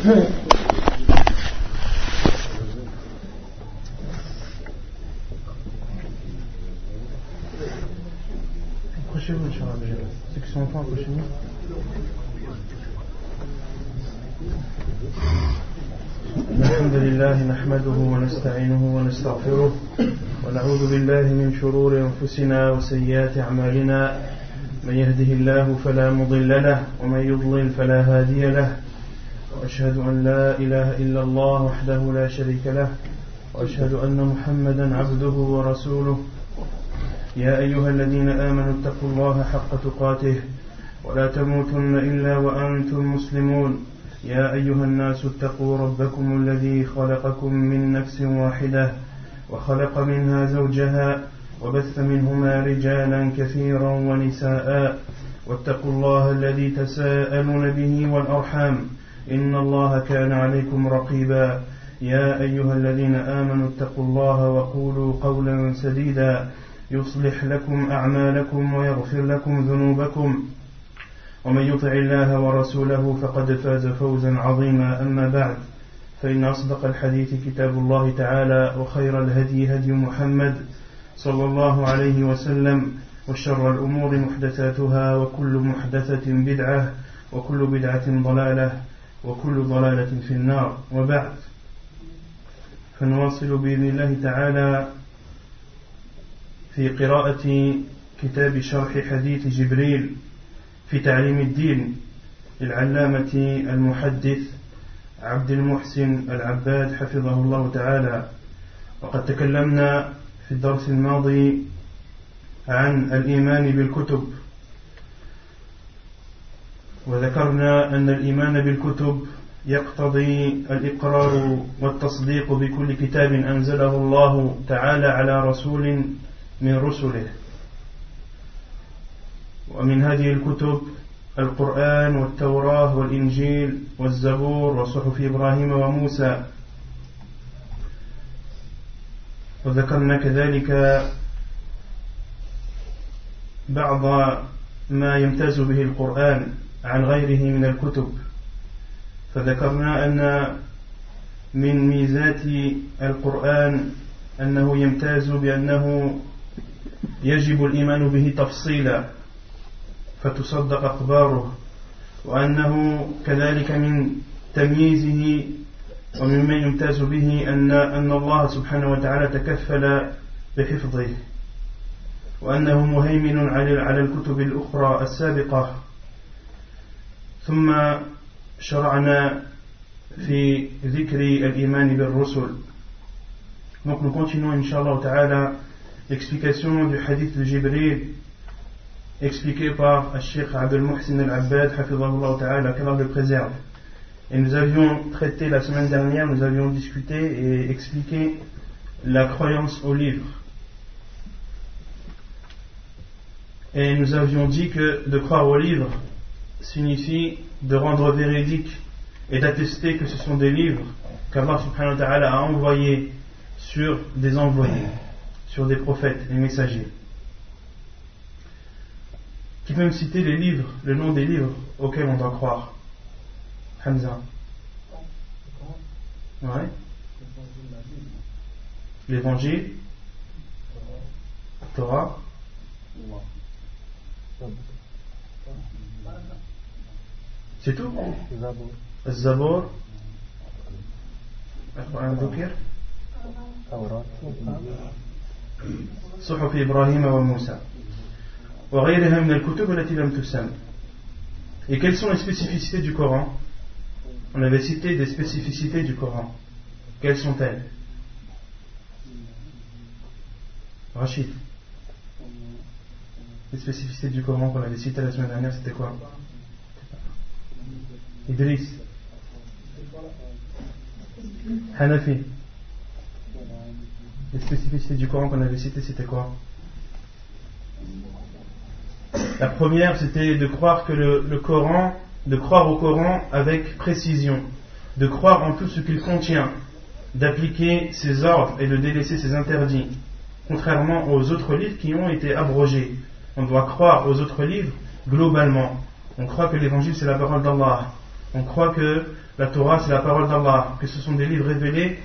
Accrochez-vous, Inch'Allah. Ceux qui sont enfants, accrochez-vous. الحمد لله نحمده ونستعينه ونستغفره ونعوذ بالله من شرور أنفسنا وسيئات أعمالنا من يهده الله فلا مضل له ومن يضلل فلا هادي له وأشهد أن لا إله إلا الله وحده لا شريك له وأشهد أن محمدا عبده ورسوله يا أيها الذين آمنوا اتقوا الله حق تقاته ولا تموتن إلا وأنتم مسلمون يا أيها الناس اتقوا ربكم الذي خلقكم من نفس واحدة وخلق منها زوجها وبث منهما رجالا كثيرا ونساء واتقوا الله الذي تساءلون به والأرحام إن الله كان عليكم رقيبا يا أيها الذين آمنوا اتقوا الله وقولوا قولا سديدا يصلح لكم أعمالكم ويغفر لكم ذنوبكم ومن يطع الله ورسوله فقد فاز فوزا عظيما أما بعد فإن أصدق الحديث كتاب الله تعالى وخير الهدي هدي محمد صلى الله عليه وسلم وشر الأمور محدثاتها وكل محدثة بدعة وكل بدعة ضلالة وكل ضلالة في النار وبعد فنواصل بإذن الله تعالى في قراءة كتاب شرح حديث جبريل في تعليم الدين للعلامة المحدث عبد المحسن العباد حفظه الله تعالى. وقد تكلمنا في الدرس الماضي عن الإيمان بالكتب، وذكرنا أن الإيمان بالكتب يقتضي الإقرار والتصديق بكل كتاب أنزله الله تعالى على رسول من رسله، ومن هذه الكتب القرآن والتوراة والإنجيل والزبور وصحف إبراهيم وموسى. وذكرنا كذلك بعض ما يمتاز به القرآن عن غيره من الكتب، فذكرنا أن من ميزات القرآن أنه يمتاز بأنه يجب الإيمان به تفصيلا فتصدق أخباره، وأنه كذلك من تمييزه ومما يمتاز به أن الله سبحانه وتعالى تكفل بحفظه، وأنه مهيمن على الكتب الأخرى السابقة. ثم شرعنا في ذكر الإيمان بالرسل. Donc nous continuons Inch'Allah Ta'ala l'explication du hadith de Jibril expliqué par Cheikh Abdel Muhsin Al-Abbad Hafidhahullah Ta'ala, qu'Allah le préserve. Et nous avions traité la semaine dernière, nous avions discuté et expliqué la croyance au livre. Et nous avions dit que de croire au livre signifie de rendre véridique et d'attester que ce sont des livres qu'Allah subhanahu wa ta'ala a envoyés sur des envoyés, sur des prophètes et messagers. Qui peut me citer les livres, le nom des livres auxquels on doit croire? Hamza. Ouais. L'évangile, Torah, c'est tout? Zabor, Al-Quran Dhukir, صحف إبراهيم وموسى وغيرها من الكتب التي لم تسمى. Et quelles sont les spécificités du Coran? On avait cité des spécificités du Coran. Quelles sont-elles? Rachid, les spécificités du Coran qu'on avait citées la semaine dernière, c'était quoi? Idriss, Hanafi, les spécificités du Coran qu'on avait citées, c'était quoi? La première, c'était de croire que le Coran, de croire au Coran avec précision, de croire en tout ce qu'il contient, d'appliquer ses ordres et de délaisser ses interdits, contrairement aux autres livres qui ont été abrogés. On doit croire aux autres livres globalement. On croit que l'évangile c'est la parole d'Allah. On croit que la Torah c'est la parole d'Allah, que ce sont des livres révélés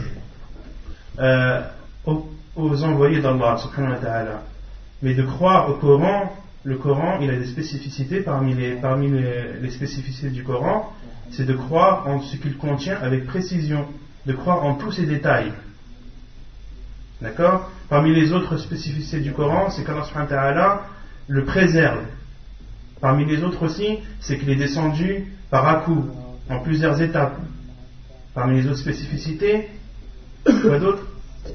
aux envoyés d'Allah subhanahu wa ta'ala. Mais de croire au Coran, le Coran il a des spécificités. Parmi les spécificités du Coran, c'est de croire en ce qu'il contient avec précision, de croire en tous ses détails. D'accord? Parmi les autres spécificités du Coran, c'est qu'Allah subhanahu wa ta'ala le préserve. Parmi les autres aussi, c'est qu'il est descendu par à-coups, en plusieurs étapes. Parmi les autres spécificités, quoi d'autre?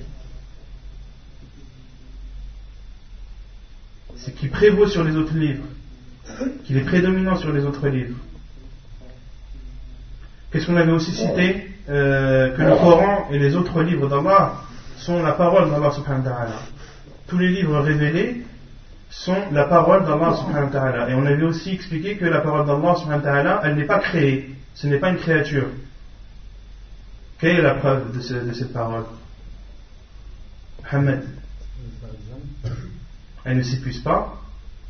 C'est qu'il prévaut sur les autres livres, qu'il est prédominant sur les autres livres. Qu'est-ce qu'on avait aussi cité? Que le Coran et les autres livres d'Allah sont la parole d'Allah subhanahu wa ta'ala. Tous les livres révélés sont la parole d'Allah subhanahu wa ta'ala. Et on avait aussi expliqué que la parole d'Allah subhanahu wa ta'ala, elle n'est pas créée, ce n'est pas une créature. Quelle est la preuve de cette parole? Muhammad. Elle ne s'épuise pas.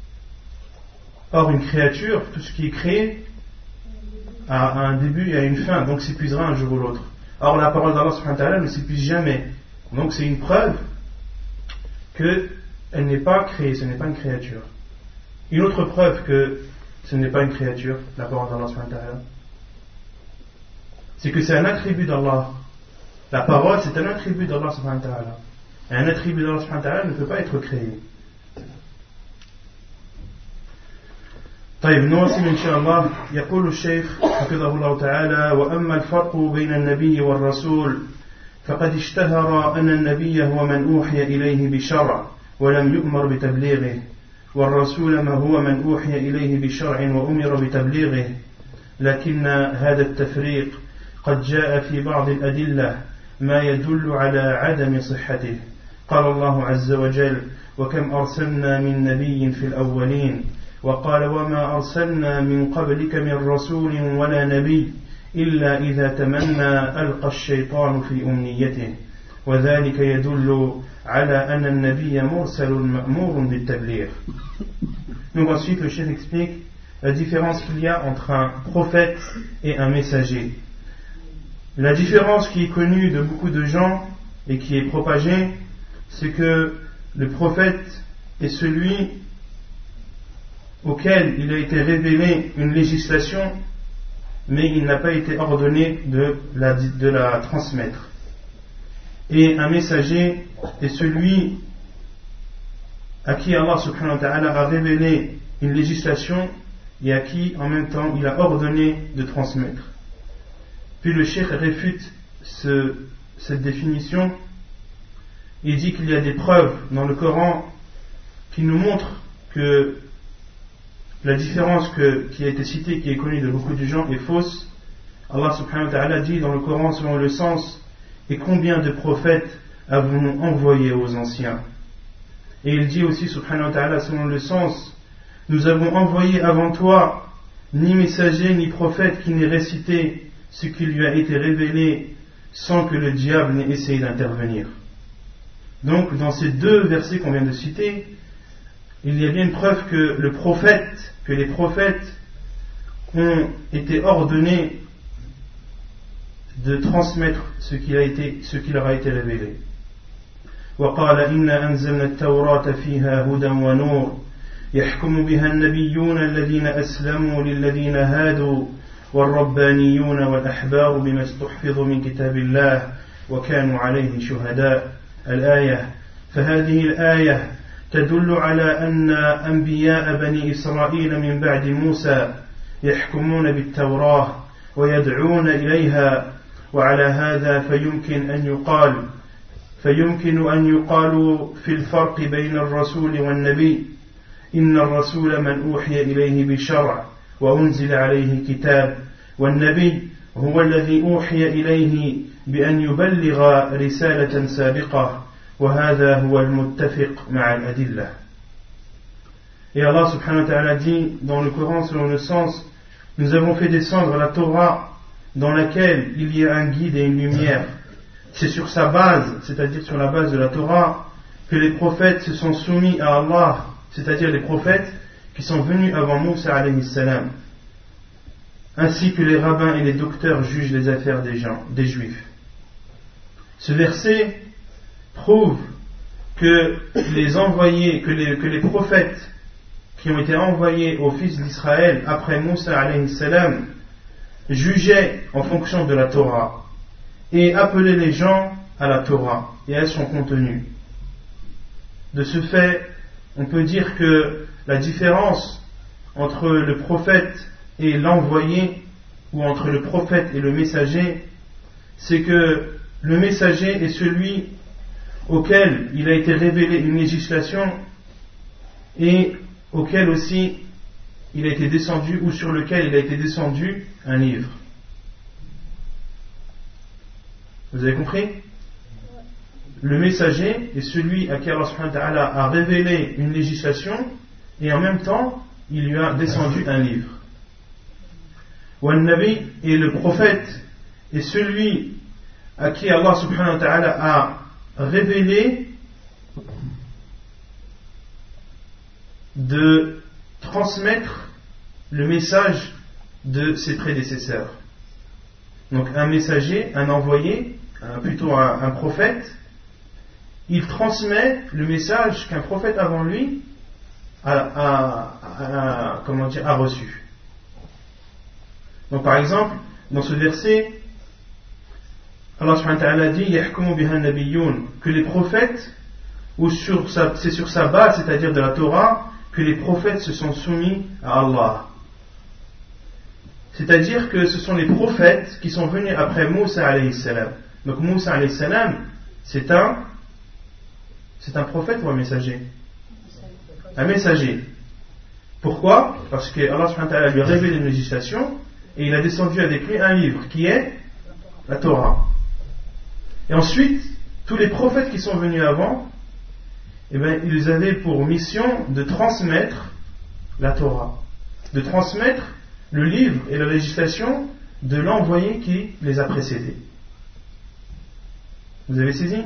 Or une créature, tout ce qui est créé a un début et a une fin, donc s'épuisera un jour ou l'autre. Or la parole d'Allah subhanahu wa ta'ala ne s'épuise jamais. Donc c'est une preuve qu'elle n'est pas créée, ce n'est pas une créature. Une autre preuve que ce n'est pas une créature, la parole d'Allah subhanahu wa ta'ala, c'est que c'est un attribut d'Allah. La parole c'est un attribut d'Allah subhanahu wa ta'ala. Et un attribut d'Allah subhanahu wa ta'ala ne peut pas être créé. طيب نواصل إن شاء الله. يقول الشيخ حفظه الله تعالى: وأما الفرق بين النبي والرسول فقد اشتهر أن النبي هو من أوحي إليه بشرع ولم يؤمر بتبليغه، والرسول ما هو من أوحي إليه بشرع وأمر بتبليغه، لكن هذا التفريق قد جاء في بعض الأدلة ما يدل على عدم صحته. قال الله عز وجل: وكم أرسلنا من نبي في الأولين، وقال: وما أرسلنا من قبلك من رسول ولا نبي إلا إذا تمنى ألقى الشيطان في أمنيته، وذلك يدل على أن النبي مرسل مأمور بالتبليغ. Donc ensuite le cheikh explique la différence qu'il y a entre un prophète et un messager. La différence qui est connue de beaucoup de gens et qui est propagée, c'est que le prophète est celui auquel il a été révélé une législation, mais il n'a pas été ordonné de la transmettre. Et un messager est celui à qui Allah subhanahu wa ta'ala a révélé une législation et à qui en même temps il a ordonné de transmettre. Puis le cheikh réfute cette définition. Il dit qu'il y a des preuves dans le Coran qui nous montrent que la différence qui a été citée, qui est connue de beaucoup de gens, est fausse. Allah subhanahu wa ta'ala dit dans le Coran selon le sens: et combien de prophètes avons-nous envoyés aux anciens? Et il dit aussi subhanahu wa ta'ala selon le sens: nous avons envoyé avant toi ni messager ni prophète qui n'ait récité ce qui lui a été révélé sans que le diable n'ait essayé d'intervenir. Donc dans ces deux versets qu'on vient de citer, il y a bien une preuve que les prophètes ont été ordonnés de transmettre ce qui leur a été révélé. وقال إنا أنزلنا التوراة فيها هدى ونور يحكم بها النبيون الذين أسلموا للذين هادوا والربانيون والأحبار بما استحفظوا من كتاب الله وكانوا عليه شهداء. الآية. فهذه الآية تدل على أن أنبياء بني إسرائيل من بعد موسى يحكمون بالتوراة ويدعون إليها، وعلى هذا فيمكن أن يقال في الفرق بين الرسول والنبي: إن الرسول من أوحي إليه بشرع وأنزل عليه كتاب، والنبي هو الذي أوحي إليه بأن يبلغ رسالة سابقة، وهذا هو المتفق مع الأدلة. Et Allah subhanahu wa ta'ala dit dans le Coran selon le sens: nous avons fait descendre la Torah dans laquelle il y a un guide et une lumière. C'est sur sa base, c'est-à-dire sur la base de la Torah, que les prophètes se sont soumis à Allah, c'est-à-dire les prophètes qui sont venus avant Moussa alayhi salam. ainsi que les rabbins et les docteurs jugent les affaires des juifs. Ce verset prouve que les prophètes qui ont été envoyés aux fils d'Israël après Moussa alayhi salam jugeaient en fonction de la Torah et appelaient les gens à la Torah et à son contenu. De ce fait, on peut dire que la différence entre le prophète et l'envoyé, ou entre le prophète et le messager, c'est que le messager est celui auquel il a été révélé une législation et auquel aussi il a été descendu, ou sur lequel il a été descendu un livre. Vous avez compris? Le messager est celui à qui Allah subhanahu wa ta'ala a révélé une législation et en même temps il lui a descendu un livre. Nabi, et le prophète est celui à qui Allah subhanahu wa ta'ala a révélé de transmettre le message de ses prédécesseurs. Donc un messager, un envoyé, plutôt un prophète, il transmet le message qu'un prophète avant lui a reçu. Donc par exemple, dans ce verset, Allah subhanahu wa ta'ala dit yahkumu biha nabiyyun, que les prophètes, c'est sur sa base, c'est-à-dire de la Torah, que les prophètes se sont soumis à Allah. C'est-à-dire que ce sont les prophètes qui sont venus après Moussa alayhi salam. Donc Moussa alayhi salam, c'est un prophète ou un messager? Un messager. Pourquoi? Parce que Allah subhanahu wa ta'ala lui a révélé une législation et il a descendu avec lui un livre qui est la Torah. Et ensuite, tous les prophètes qui sont venus avant, ils avaient pour mission de transmettre la Torah, de transmettre le livre et la législation de l'envoyé qui les a précédés. Vous avez saisi?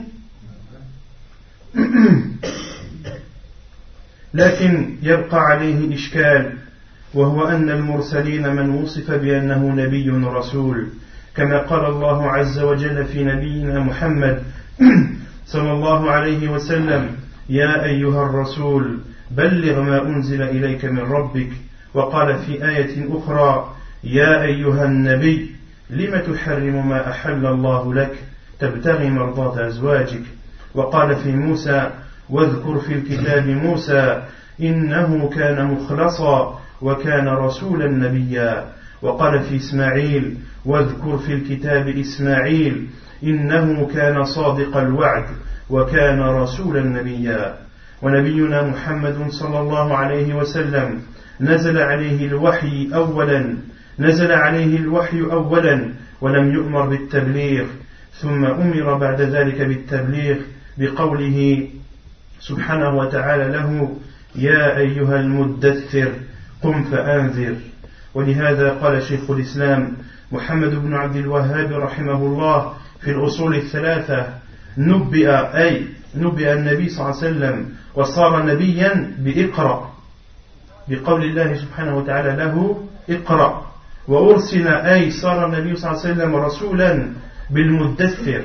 لكن يبقى عليه إشكال، وهو أن المرسلين من وصف بأنه نبي رسول، كما قال الله عز وجل في نبينا محمد صلى الله عليه وسلم: يا أيها الرسول بلغ ما أنزل إليك من ربك. وقال في آية أخرى: يا أيها النبي لم تحرم ما أحل الله لك تبتغي مرضات أزواجك. وقال في موسى: واذكر في الكتاب موسى إنه كان مخلصا وكان رسولا نبيا. وقال في إسماعيل: واذكر في الكتاب إسماعيل إنه كان صادق الوعد وكان رسولا نبيا. ونبينا محمد صلى الله عليه وسلم نزل عليه الوحي أولا ولم يؤمر بالتبليغ، ثم أمر بعد ذلك بالتبليغ بقوله سبحانه وتعالى له: يا أيها المدثر قم فأنذر. ولهذا قال شيخ الإسلام محمد بن عبد الوهاب رحمه الله في الأصول الثلاثة: نبئ النبي صلى الله عليه وسلم وصار نبيا بإقرأ، بقول الله سبحانه وتعالى له: اقرأ. وأرسل صار النبي صلى الله عليه وسلم رسولا بالمدثر.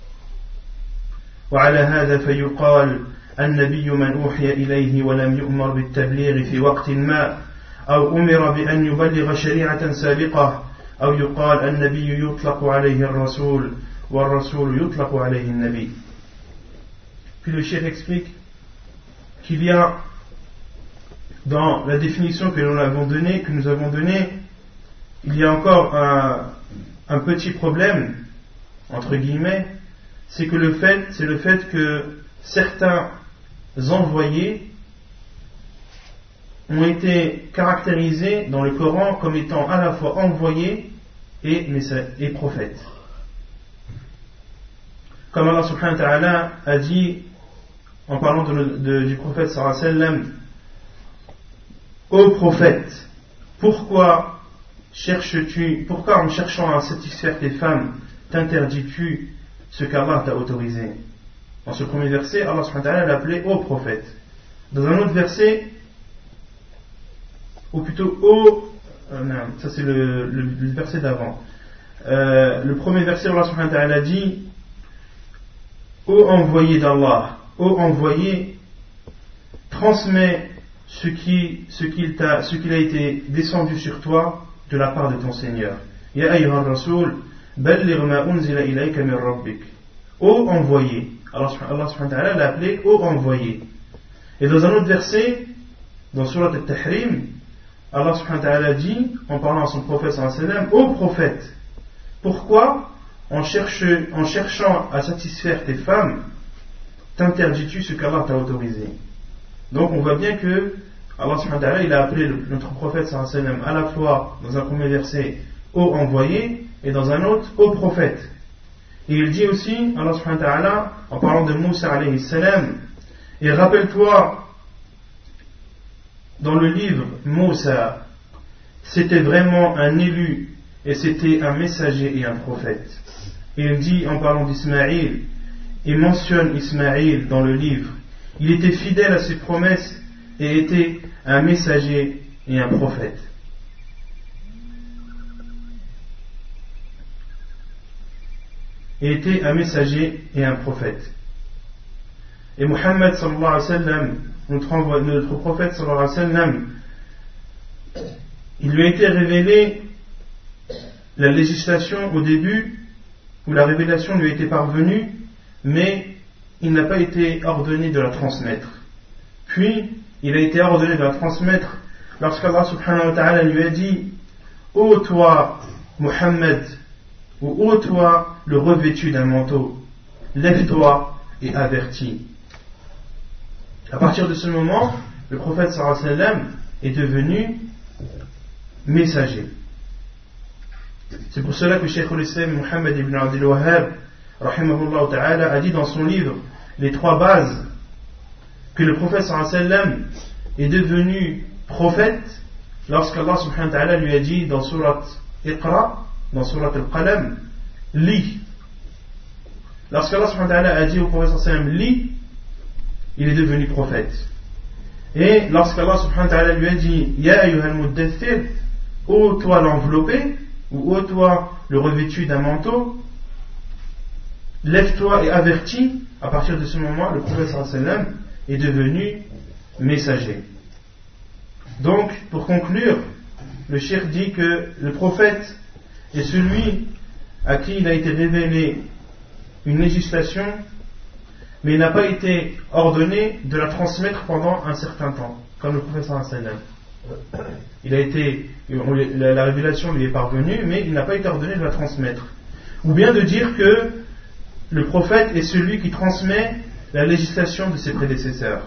وعلى هذا فيقال: النبي من أوحي إليه ولم يؤمر بالتبليغ في وقت ما، أو أمر بأن يبلغ شريعة سابقة، أو يقال النبي يطلق عليه الرسول والرسول يطلق عليه النبي. Puis le cheikh explique qu'il y a dans la définition que nous avons donnée, il y a encore un petit problème, entre guillemets, c'est le fait que certains envoyés ont été caractérisés dans le Coran comme étant à la fois envoyés et prophètes. Comme Allah subhanahu wa ta'ala a dit en parlant du prophète sallallahu alayhi wa sallam: ô prophète, pourquoi en cherchant à satisfaire tes femmes, t'interdis-tu ce qu'Allah t'a autorisé? Dans ce premier verset, Allah subhanahu wa ta'ala l'appelait ô prophète. Dans un autre verset, ou plutôt ô ça c'est le verset d'avant. Le premier verset, Allah subhanahu wa ta'ala dit: Ô envoyé d'Allah, ô envoyé, transmets ce qu'il a été descendu sur toi de la part de ton Seigneur. Ya ayyuhar rasoul, balligh ma unzila ilayka min rabbik. Ô envoyé. Allah subhanahu wa ta'ala l'a appelé ô envoyé. Et dans un autre verset, dans Surat al-Tahrim, Allah subhanahu wa ta'ala dit, en parlant à son prophète sallallahu alayhi wa sallam: ô prophète, pourquoi, en cherchant à satisfaire tes femmes, t'interdis-tu ce qu'Allah t'a autorisé? Donc on voit bien que Allah subhanahu wa ta'ala, il a appelé notre prophète sallallahu alayhi wa sallam à la fois dans un premier verset ô envoyé et dans un autre ô prophète. Et il dit aussi, Allah subhanahu wa ta'ala, en parlant de Moussa alayhi salam: et rappelle-toi, dans le livre Moussa, c'était vraiment un élu et c'était un messager et un prophète. Et il dit, en parlant d'Ismaïl, il mentionne Ismaïl dans le livre: il était fidèle à ses promesses et était un messager et un prophète. Et était un messager et un prophète. Et Muhammad sallallahu alayhi wa sallam, notre prophète sallallahu alayhi wa sallam, il lui a été révélé la législation au début, où la révélation lui a été parvenue, mais il n'a pas été ordonné de la transmettre. Puis, il a été ordonné de la transmettre lorsqu'Allah subhanahu wa ta'ala lui a dit: ô toi, Muhammad, ou ô toi, le revêtu d'un manteau, lève-toi et avertis. À partir de ce moment, le prophète sallallahu alayhi wa sallam est devenu messager. C'est pour cela que Cheikh al-Islam Muhammad ibn Abdul Wahhab rahimahullah ta'ala a dit dans son livre Les trois bases que le prophète sallallahu alayhi wa sallam est devenu prophète lorsqu'Allah subhanahu wa ta'ala lui a dit dans surat Iqra, dans surat Al-Qalam, lis. Lorsqu'Allah subhanahu wa ta'ala a dit au prophète sallallahu alayhi wa sallam lis, il est devenu prophète. Et lorsqu'Allah subhanahu wa ta'ala lui a dit Ya ayyuhal muddaththir, ô toi l'enveloppé, ou ô toi le revêtu d'un manteau, lève-toi et avertis. À partir de ce moment, le prophète sallallahu alayhi wa sallam est devenu messager. Donc, pour conclure, le cheikh dit que le prophète est celui à qui il a été révélé une législation, mais il n'a pas été ordonné de la transmettre pendant un certain temps, comme le prophète sallallahu alayhi wa sallam. La révélation lui est parvenue, mais il n'a pas été ordonné de la transmettre. Ou bien de dire que le prophète est celui qui transmet la législation de ses prédécesseurs.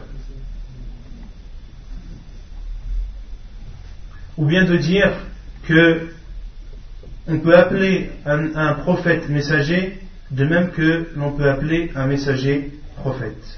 Ou bien de dire que on peut appeler un prophète messager de même que l'on peut appeler un messager prophète.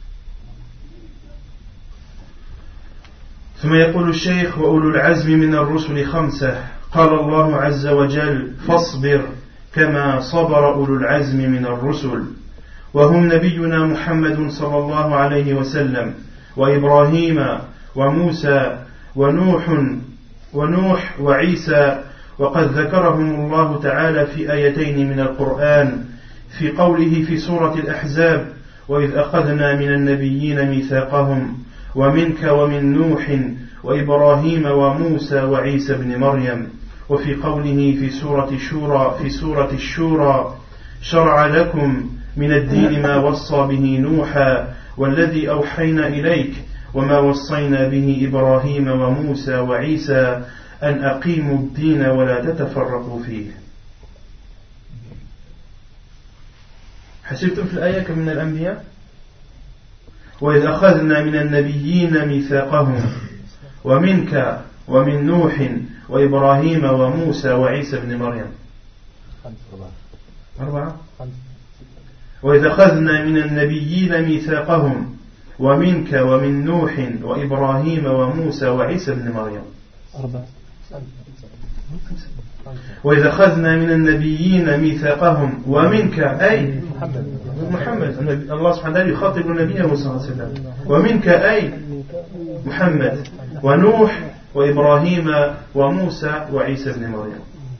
ثم يقول الشيخ وأولو العزم من الرسل خمسة قال الله عز وجل فاصبر كما صبر أولو العزم من الرسل وهم نبينا محمد صلى الله عليه وسلم وإبراهيم وموسى ونوح وعيسى وقد ذكرهم الله تعالى في آيتين من القرآن في قوله في سورة الأحزاب وإذ أخذنا من النبيين ميثاقهم ومنك ومن نوح وإبراهيم وموسى وعيسى بن مريم وفي قوله في سورة الشورى شرع لكم من الدين ما وصى به نوحا والذي أوحينا إليك وما وصينا به إبراهيم وموسى وعيسى أن أقيموا الدين ولا تتفرقوا فيه. حسبتم في الآية كمن الأنبياء وإذ أخذنا من النبيين ميثاقهم ومنك ومن نوح وإبراهيم وموسى وعيسى بن مريم 4 وإذ أخذنا من النبيين ميثاقهم ومنك ومن نوح وإبراهيم وموسى وعيسى بن مريم 4 وإذا أخذنا من النبيين ميثاقهم ومنك أي محمد الله سبحانه وتعالى يخاطب نبيه صلى الله عليه وسلم ومنك أي محمد ونوح وإبراهيم وموسى وعيسى بن مريم.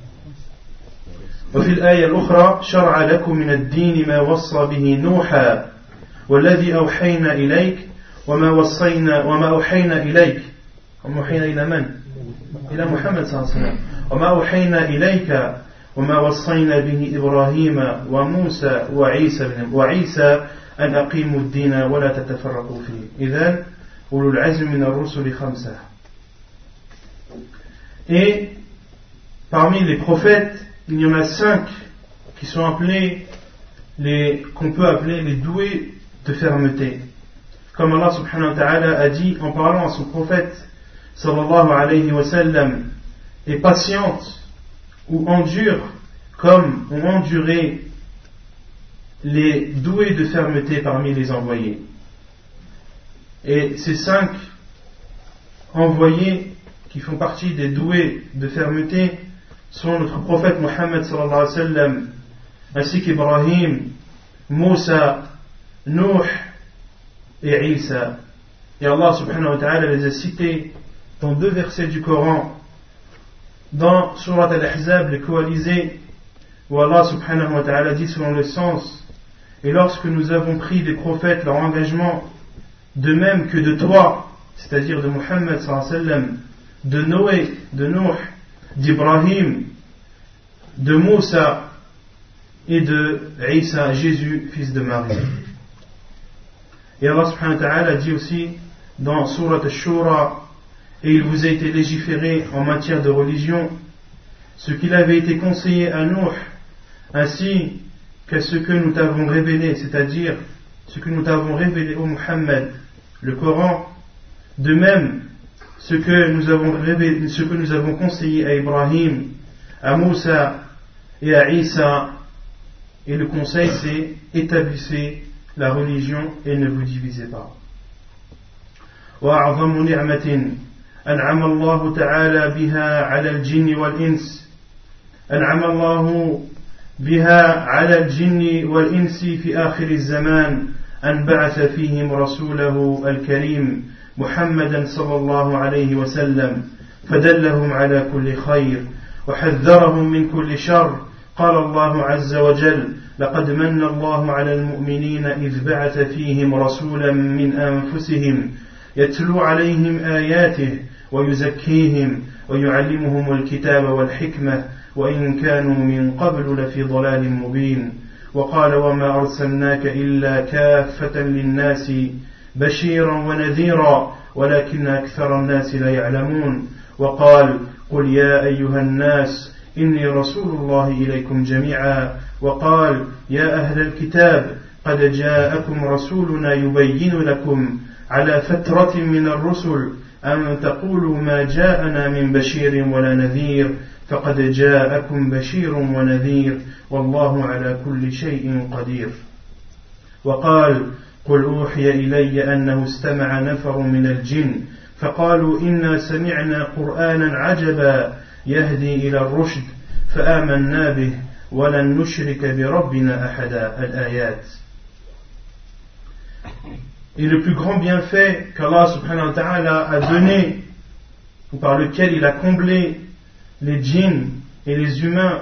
وفي الآية الأخرى شرع لكم من الدين ما وصى به نوحا والذي أوحينا إليك وما أوحينا إليك إلى من؟ إلى محمد صلى الله عليه وسلم وما أوحينا إليك وما وصينا به إبراهيم وموسى وعيسى أن أقيموا الدين ولا تتفرقوا فيه. إذن أولو العزم من الرسل خمسة. Et parmi les prophètes, il y en a 5 qui sont appelés qu'on peut appeler les doués de fermeté. Comme Allah subhanahu wa ta'ala a dit en parlant à son prophète sallallahu alayhi wa sallam, et patiente ou endure comme ont enduré les doués de fermeté parmi les envoyés. Et ces 5 envoyés qui font partie des doués de fermeté sont notre prophète Muhammad sallallahu alayhi wa sallam, ainsi qu'Ibrahim, Moussa, Nuh et Isa. Et Allah subhanahu wa ta'ala les a cités dans 2 versets du Coran, dans Surat Al-Ahzab, les coalisés, où Allah subhanahu wa ta'ala dit selon le sens: et lorsque nous avons pris des prophètes leur engagement, de même que de toi, c'est-à-dire de Muhammad sallallahu alayhi wa sallam, de Noé, de Nuh, d'Ibrahim, de Moussa et de Isa, Jésus, fils de Marie. Et Allah subhanahu wa ta'ala dit aussi dans Surat Al-Shura: et il vous a été légiféré en matière de religion ce qu'il avait été conseillé à Nuh, ainsi qu'à ce que nous t'avons révélé, c'est-à-dire ce que nous t'avons révélé au Muhammad, le Coran, de même ce que nous avons conseillé à Ibrahim, à Moussa et à Isa. Et le conseil, c'est: établissez la religion et ne vous divisez pas. وأعظم نعمة أنعم الله تعالى بها على الجن والإنس أنعم الله بها على الجن والإنس في آخر الزمان أن بعث فيهم رسوله الكريم محمدا صلى الله عليه وسلم فدلهم على كل خير وحذرهم من كل شر. قال الله عز وجل: لقد من الله على المؤمنين إذ بعث فيهم رسولا من أنفسهم يتلو عليهم آياته ويزكيهم ويعلمهم الكتاب والحكمة وإن كانوا من قبل لفي ضلال مبين. وقال: وما أرسلناك إلا كافة للناس بشيرا ونذيرا ولكن أكثر الناس لا يعلمون. وقال: قل يا أيها الناس إني رسول الله إليكم جميعا. وقال: يا أهل الكتاب قد جاءكم رسولنا يبين لكم على فترة من الرسل أن تقولوا ما جاءنا من بشير ولا نذير فقد جاءكم بشير ونذير والله على كل شيء قدير. وقال: قل أوحي إلي أنه استمع نفر من الجن فقالوا إنا سمعنا قرآنا عجبا يهدي إلى الرشد فآمنا به ولن نشرك بربنا أحدا. الآيات. Et le plus grand bienfait qu'Allah subhanahu wa ta'ala a donné, ou par lequel il a comblé les djinns et les humains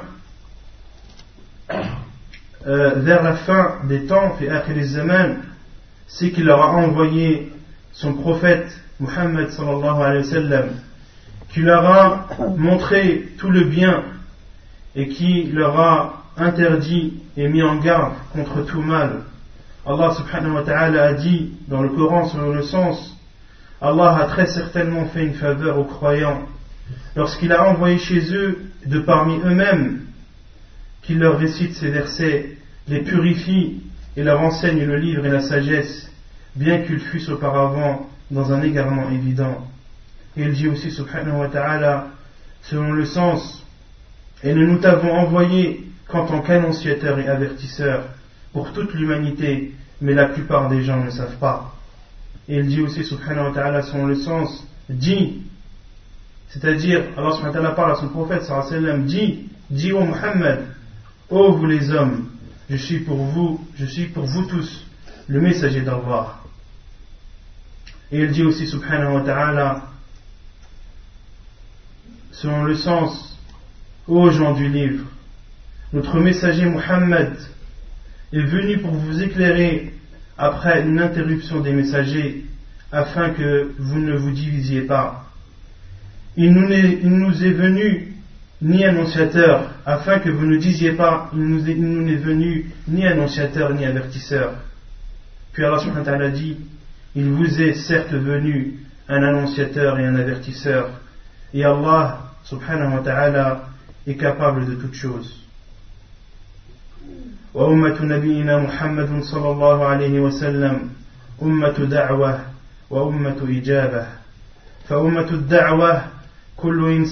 vers la fin des temps, fi akhir az-zaman, c'est qu'il leur a envoyé son prophète Muhammad sallallahu alayhi wa sallam, qui leur a montré tout le bien et qui leur a interdit et mis en garde contre tout mal. Allah subhanahu wa ta'ala a dit dans le Coran selon le sens: Allah a très certainement fait une faveur aux croyants lorsqu'il a envoyé chez eux de parmi eux-mêmes qu'ils leur récitent ces versets, les purifient et leur enseignent le livre et la sagesse, bien qu'ils fussent auparavant dans un égarement évident. Et il dit aussi subhanahu wa ta'ala selon le sens: et nous t'avons envoyé qu'en tant qu'annonciateur et avertisseur pour toute l'humanité, mais la plupart des gens ne savent pas. Et il dit aussi subhanahu wa ta'ala selon le sens: dis, c'est-à-dire Allah subhanahu wa ta'ala parle à son prophète sallallahu alayhi wa sallam, dis ô Muhammad, ô vous les hommes, je suis pour vous tous le messager d'Allah. Et il dit aussi subhanahu wa ta'ala selon le sens, ô gens du livre, notre messager Muhammad est venu pour vous éclairer après une interruption des messagers, afin que vous ne vous divisiez pas. Il nous est venu ni annonciateur, afin que vous ne disiez pas, il nous n'est venu ni annonciateur ni avertisseur. Puis Allah subhanahu wa ta'ala dit, il vous est certes venu un annonciateur et un avertisseur, et Allah subhanahu wa ta'ala est capable de toutes choses. وأمة نبينا محمد صلى الله عليه وسلم أمة دعوة وأمة إجابة فأمة الدعوة كل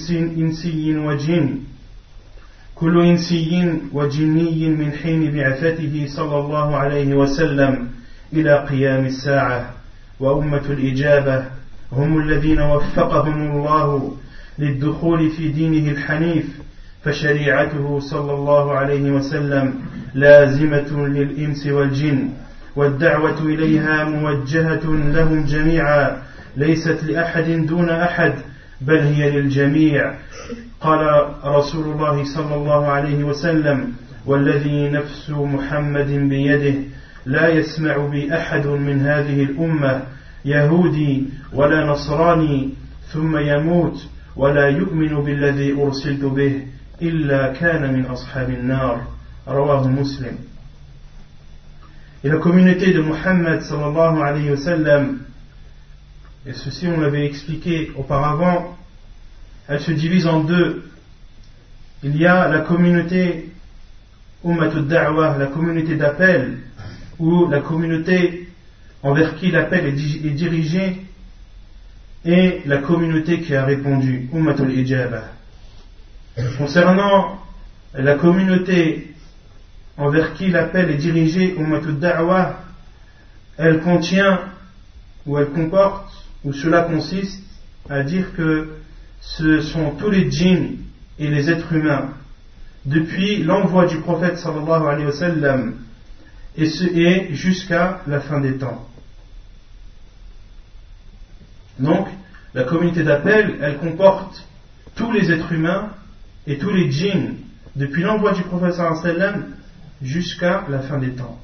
إنسي وجني من حين بعثته صلى الله عليه وسلم إلى قيام الساعة وأمة الإجابة هم الذين وفقهم الله للدخول في دينه الحنيف فشريعته صلى الله عليه وسلم لازمة للإنس والجن والدعوة إليها موجهة لهم جميعا ليست لأحد دون أحد بل هي للجميع قال رسول الله صلى الله عليه وسلم والذي نفس محمد بيده لا يسمع بي أحد من هذه الأمة يهودي ولا نصراني ثم يموت ولا يؤمن بالذي أرسلت به إلا كان من أصحاب النار رواه مسلم. Et la communauté de Muhammad sallallahu alayhi wa sallam, et ceci on l'avait expliqué auparavant, elle se divise en deux. Il y a la communauté Ummatud Da'wah, la communauté d'appel, ou la communauté envers qui l'appel est dirigé, et la communauté qui a répondu, Ummatul Ijabah. Concernant la communauté envers qui l'appel est dirigé, Ummatud Da'wah, elle contient, ou elle comporte, ou cela consiste à dire que ce sont tous les djinns et les êtres humains, depuis l'envoi du prophète sallallahu alayhi wa sallam, et jusqu'à la fin des temps. Donc, la communauté d'appel, elle comporte tous les êtres humains et tous les djinns, depuis l'envoi du prophète sallallahu alayhi wa sallam jusqu'à la fin des temps.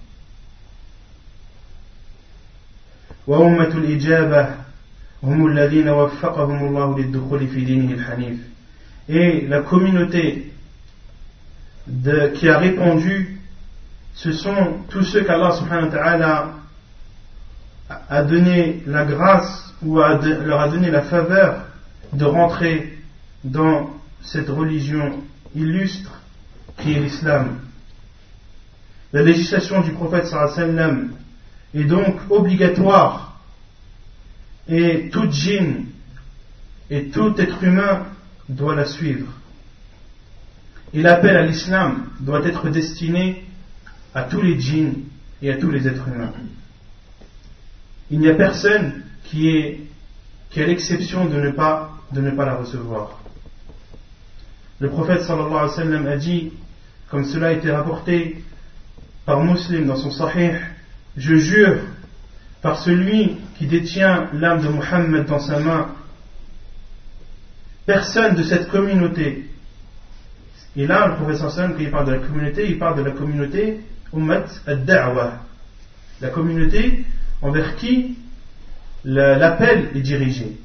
Wa ummatul ijabah hum alladhina waffaqahum Allah lid-dukhul fi dinihi al-hanif. Et la communauté qui a répondu, ce sont tous ceux qu'Allah subhanahu wa ta'ala a donné la grâce ou leur a donné la faveur de rentrer dans cette religion illustre qui est l'islam. La législation du prophète sallallahu alayhi wa sallam est donc obligatoire, et tout djinn et tout être humain doit la suivre. Et l'appel à l'islam doit être destiné à tous les djinns et à tous les êtres humains. Il n'y a personne qui a l'exception de ne pas la recevoir. Le prophète sallallahu alayhi wa sallam a dit, comme cela a été rapporté par Muslim dans son Sahih, je jure par celui qui détient l'âme de Muhammad dans sa main, personne de cette communauté. Et là, le prophète sallallahu alayhi wa sallam, quand il parle de la communauté, il parle de la communauté Ummat ad-Da'wah, la communauté envers qui l'appel est dirigé.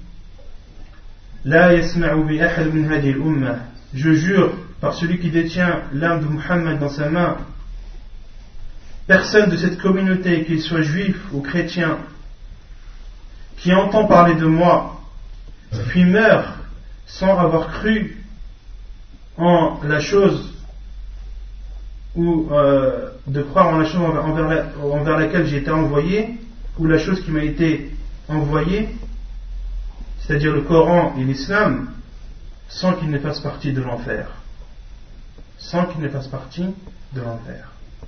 La yasma'u bi ahad min hadhihi al-ummah, je jure par celui qui détient l'âme de Muhammad dans sa main, personne de cette communauté, qu'il soit juif ou chrétien, qui entend parler de moi, puis meurt sans avoir cru en la chose, ou de croire en la chose envers laquelle j'ai été envoyé, ou la chose qui m'a été envoyée, c'est-à-dire le Coran et l'Islam, sans qu'il ne fasse partie de l'enfer. Sans qu'il ne fasse partie de l'enfer.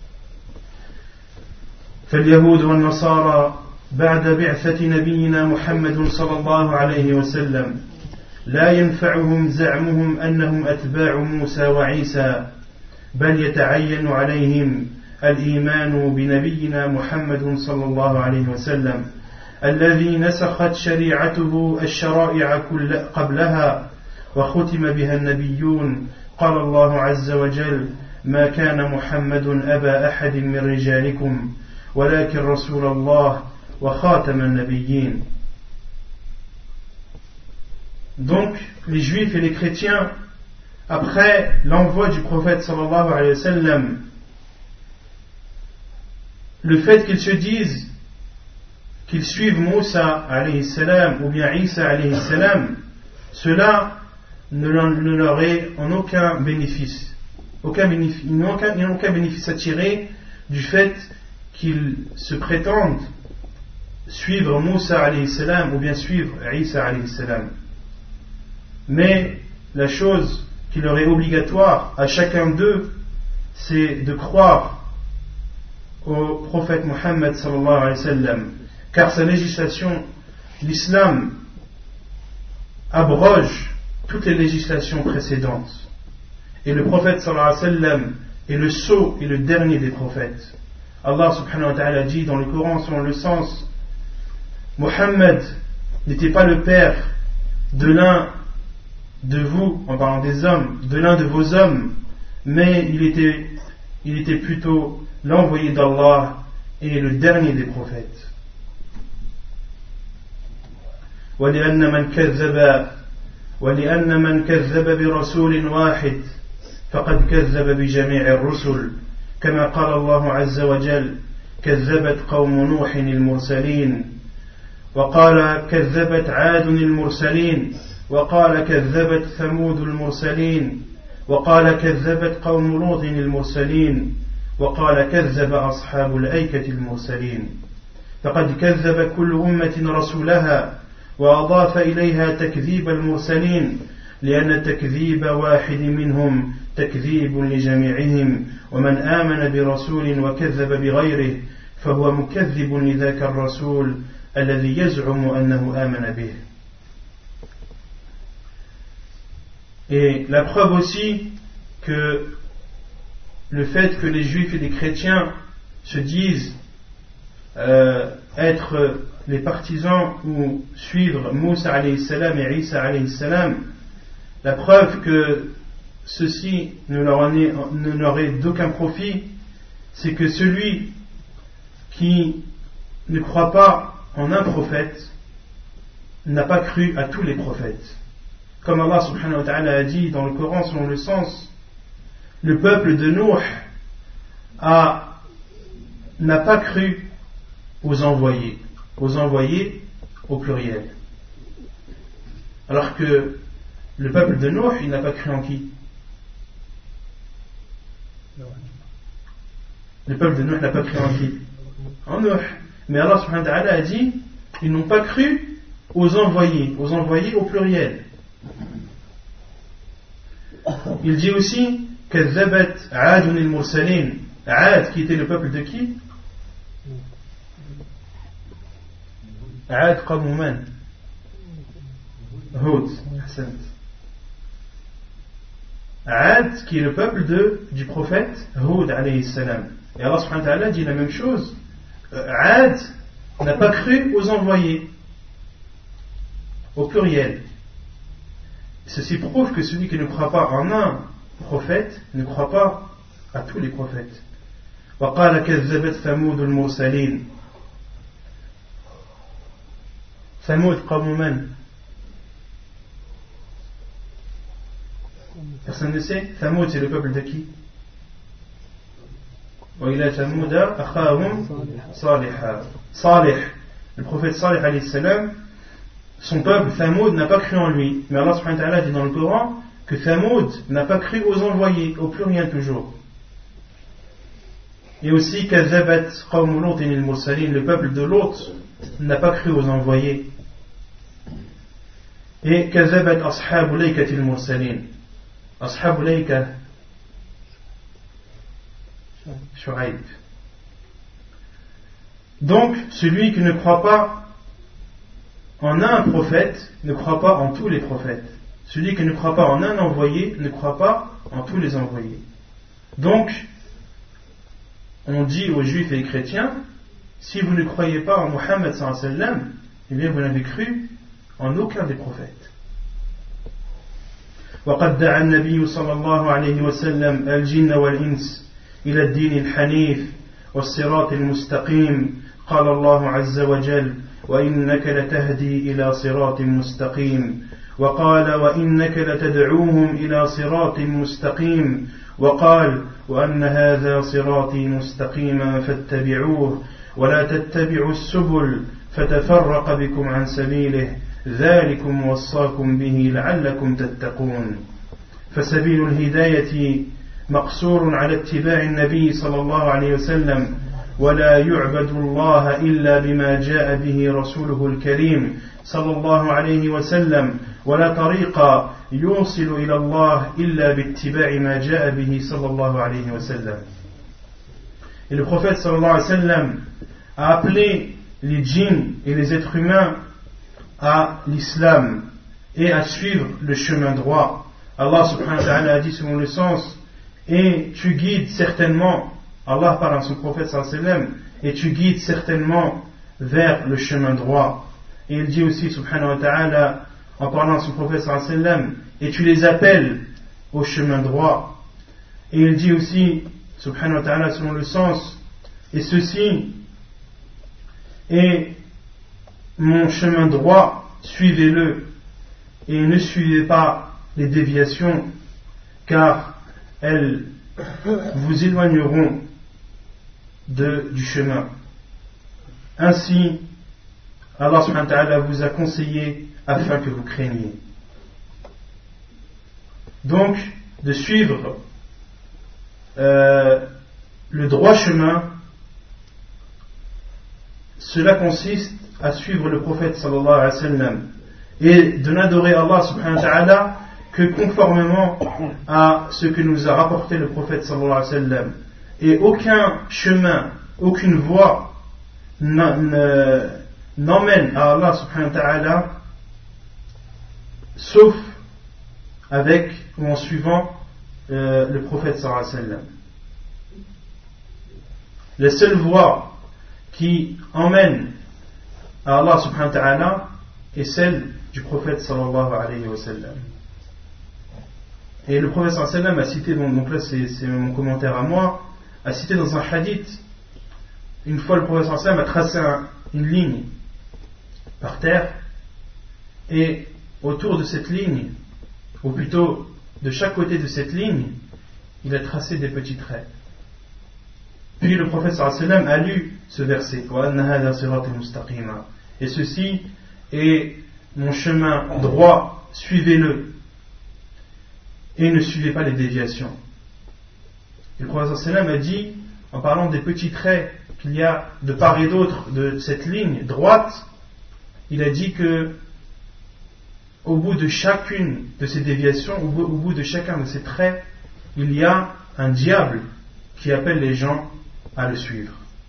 فاليهود والنصارى بعد بعثة نبينا محمد صلى الله عليه وسلم لا ينفعهم زعمهم أنهم أتباع موسى وعيسى بل يتعين عليهم الإيمان بنبينا محمد صلى الله عليه وسلم الذي نسخت شريعته الشرائع قبلها وختم بها النبيون قال الله عز وجل ما كان محمد أبا أحد من رجالكم ولكن رسول الله وخاتم النبيين. Donc les juifs et les chrétiens, après l'envoi du prophète sallallahu alayhi wa sallam, le fait qu'ils se disent qu'ils suivent Moussa alayhi salam ou bien Isa alayhi salam, cela ne leur est en aucun bénéfice. Ils n'ont aucun bénéfice à tirer du fait qu'ils se prétendent suivre Moussa alayhi salam ou bien suivre Isa alayhi salam. Mais la chose qui leur est obligatoire à chacun d'eux, c'est de croire au prophète Muhammad sallallahu alayhi wa sallam, car sa législation, l'islam, abroge toutes les législations précédentes. Et le prophète sallallahu alayhi wa sallam est le sceau et le dernier des prophètes. Allah subhanahu wa ta'ala dit dans le Coran, selon le sens, Muhammad n'était pas le père de l'un de vous, en parlant des hommes, de l'un de vos hommes, mais il était plutôt l'envoyé d'Allah et le dernier des prophètes. ولأن من كذب برسول واحد فقد كذب بجميع الرسل كما قال الله عز وجل كذبت قوم نوح المرسلين وقال كذبت عاد المرسلين وقال كذبت ثمود المرسلين وقال كذبت قوم لوط المرسلين وقال كذب أصحاب الأيكة المرسلين فقد كذب كل أمة رسولها وأضاف إليها تكذيب المرسلين لأن تكذيب واحد منهم تكذيب لجميعهم ومن آمن برسول وكذب بغيره فهو مكذب لذاك الرسول الذي يزعم أنه آمن به. Et la preuve aussi que le fait que les juifs et les chrétiens se disent être les partisans ou suivre Moussa alayhi salam et Isa alayhi salam, la preuve que ceci ne leur est d'aucun profit, c'est que celui qui ne croit pas en un prophète n'a pas cru à tous les prophètes. Comme Allah subhanahu wa ta'ala a dit dans le Coran selon le sens, le peuple de Nuh n'a pas cru aux envoyés au pluriel. Alors que le peuple de Nuh, il n'a pas cru en qui? Le peuple de Nuh n'a pas cru en qui? En Nuh. Mais Allah subhanahu wa ta'ala a dit, ils n'ont pas cru aux envoyés au pluriel. Il dit aussi كذبت عاد المرسلين. Aad qui était le peuple de qui? Aad قوم من؟ Hud. Aad qui est le peuple du prophète Hud alayhi salam. Et Allah subhanahu wa ta'ala dit la même chose. Aad n'a pas cru aux envoyés au pluriel. Ceci prouve que celui qui ne croit pas en un prophète ne croit pas à tous les prophètes. وقال كذبت ثمود المرسلين. ثمود قوم من؟ Personne ne sait. Thamoud, c'est le peuple de qui? وإلى ثمود أخاهم صالحا. Salih, le prophète Salih alayhi salam, son peuple Thamoud n'a pas cru en lui. Mais Allah subhanahu wa ta'ala dit dans le Coran que Thamoud n'a pas cru aux envoyés, au pluriel toujours. Et aussi كذبت قوم لوط المرسلين, le peuple de Lot n'a pas cru aux envoyés. Et كذبت أصحاب الأيكة المرسلين. أصحاب الأيكة Shu'aib. Donc, celui qui ne croit pas en un prophète ne croit pas en tous les prophètes. Celui qui ne croit pas en un envoyé ne croit pas en tous les envoyés. Donc, on dit aux juifs et aux chrétiens, si vous ne croyez pas en Muhammad sallallahu alayhi wa sallam, eh bien vous n'avez cru en aucun des prophètes. وقد دعا النبي صلى الله عليه وسلم الجن والإنس إلى الدين الحنيف والصراط المستقيم. قال الله عز وجل: وإنك لتهدي إلى صراط مستقيم. وقال: وإنك لتدعوهم إلى صراط مستقيم. وقال: وأن هذا صراطي مستقيما فاتبعوه ولا تتبعوا السبل فتفرق بكم عن سبيله ذلكم وصاكم به لعلكم تتقون. فسبيل الهداية مقصور على اتباع النبي صلى الله عليه وسلم، ولا يعبد الله إلا بما جاء به رسوله الكريم صلى الله عليه وسلم، ولا طريق يوصل إلى الله إلا باتباع ما جاء به صلى الله عليه وسلم. Et le prophète sallallahu alayhi wa sallam a appelé les djinns et les êtres humains à l'islam et à suivre le chemin droit. Allah subhanahu wa ta'ala a dit selon le sens: et tu guides certainement, Allah parle à son prophète sallallahu alayhi wa sallam, et tu guides certainement vers le chemin droit. Et il dit aussi subhanahu wa ta'ala en parlant à son prophète sallallahu alayhi wa sallam: et tu les appelles au chemin droit. Et il dit aussi subhanahu wa ta'ala selon le sens: et ceci est mon chemin droit, suivez-le et ne suivez pas les déviations, car elles vous éloigneront du chemin. Ainsi, Allah subhanahu wa ta'ala vous a conseillé afin que vous craigniez. Donc, de suivre le droit chemin, cela consiste à suivre le prophète sallallahu alayhi wa sallam et de n'adorer Allah subhanahu wa ta'ala que conformément à ce que nous a rapporté le prophète sallallahu alayhi wa sallam. Et aucun chemin, aucune voie n'emmène à Allah subhanahu wa ta'ala sauf avec ou en suivant le prophète sallallahu alayhi wa sallam. La seule voie qui emmène à Allah subhanahu wa ta'ala est celle du prophète sallallahu alayhi wa sallam. Et le prophète sallallahu alayhi wa sallam a cité, donc là c'est mon commentaire à moi, a cité dans un hadith, une fois le prophète sallallahu alayhi wa sallam a tracé une ligne par terre, et autour de cette ligne, ou plutôt de chaque côté de cette ligne, il a tracé des petits traits. Puis le prophète sallallahu alayhi wa sallam a lu ce verset: et ceci est mon chemin droit, suivez-le et ne suivez pas les déviations. Et le prophète sallallahu alayhi wa sallam a dit, en parlant des petits traits qu'il y a de part et d'autre de cette ligne droite, il a dit que au bout de chacune de ces déviations, au bout de chacun de ces traits, il y a un diable qui appelle les gens à le suivre.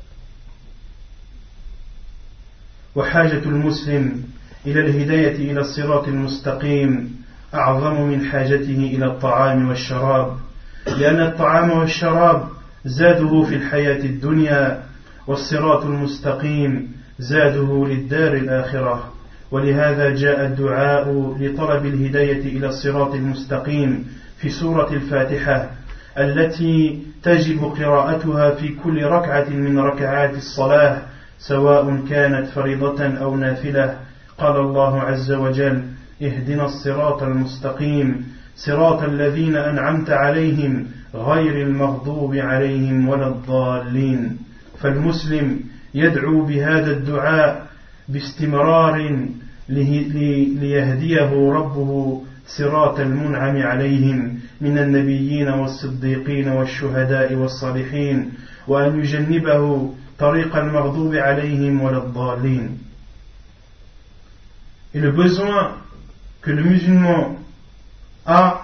وحاجة المسلم إلى الهداية إلى الصراط المستقيم أعظم من حاجته إلى الطعام والشراب، لأن الطعام والشراب زاده في الحياة الدنيا، والصراط المستقيم زاده للدار الآخرة. ولهذا جاء الدعاء لطلب الهداية إلى الصراط المستقيم في سورة الفاتحة التي تجب قراءتها في كل ركعة من ركعات الصلاة سواء كانت فريضة أو نافلة. قال الله عز وجل: اهدنا الصراط المستقيم صراط الذين أنعمت عليهم غير المغضوب عليهم ولا الضالين. فالمسلم يدعو بهذا الدعاء باستمرار ليهديه ربه صراط المنعم عليهم من النبيين والصديقين والشهداء والصالحين، وأن يجنبه طريق المغضوب عليهم ولا الضالين. Et le besoin que le musulman a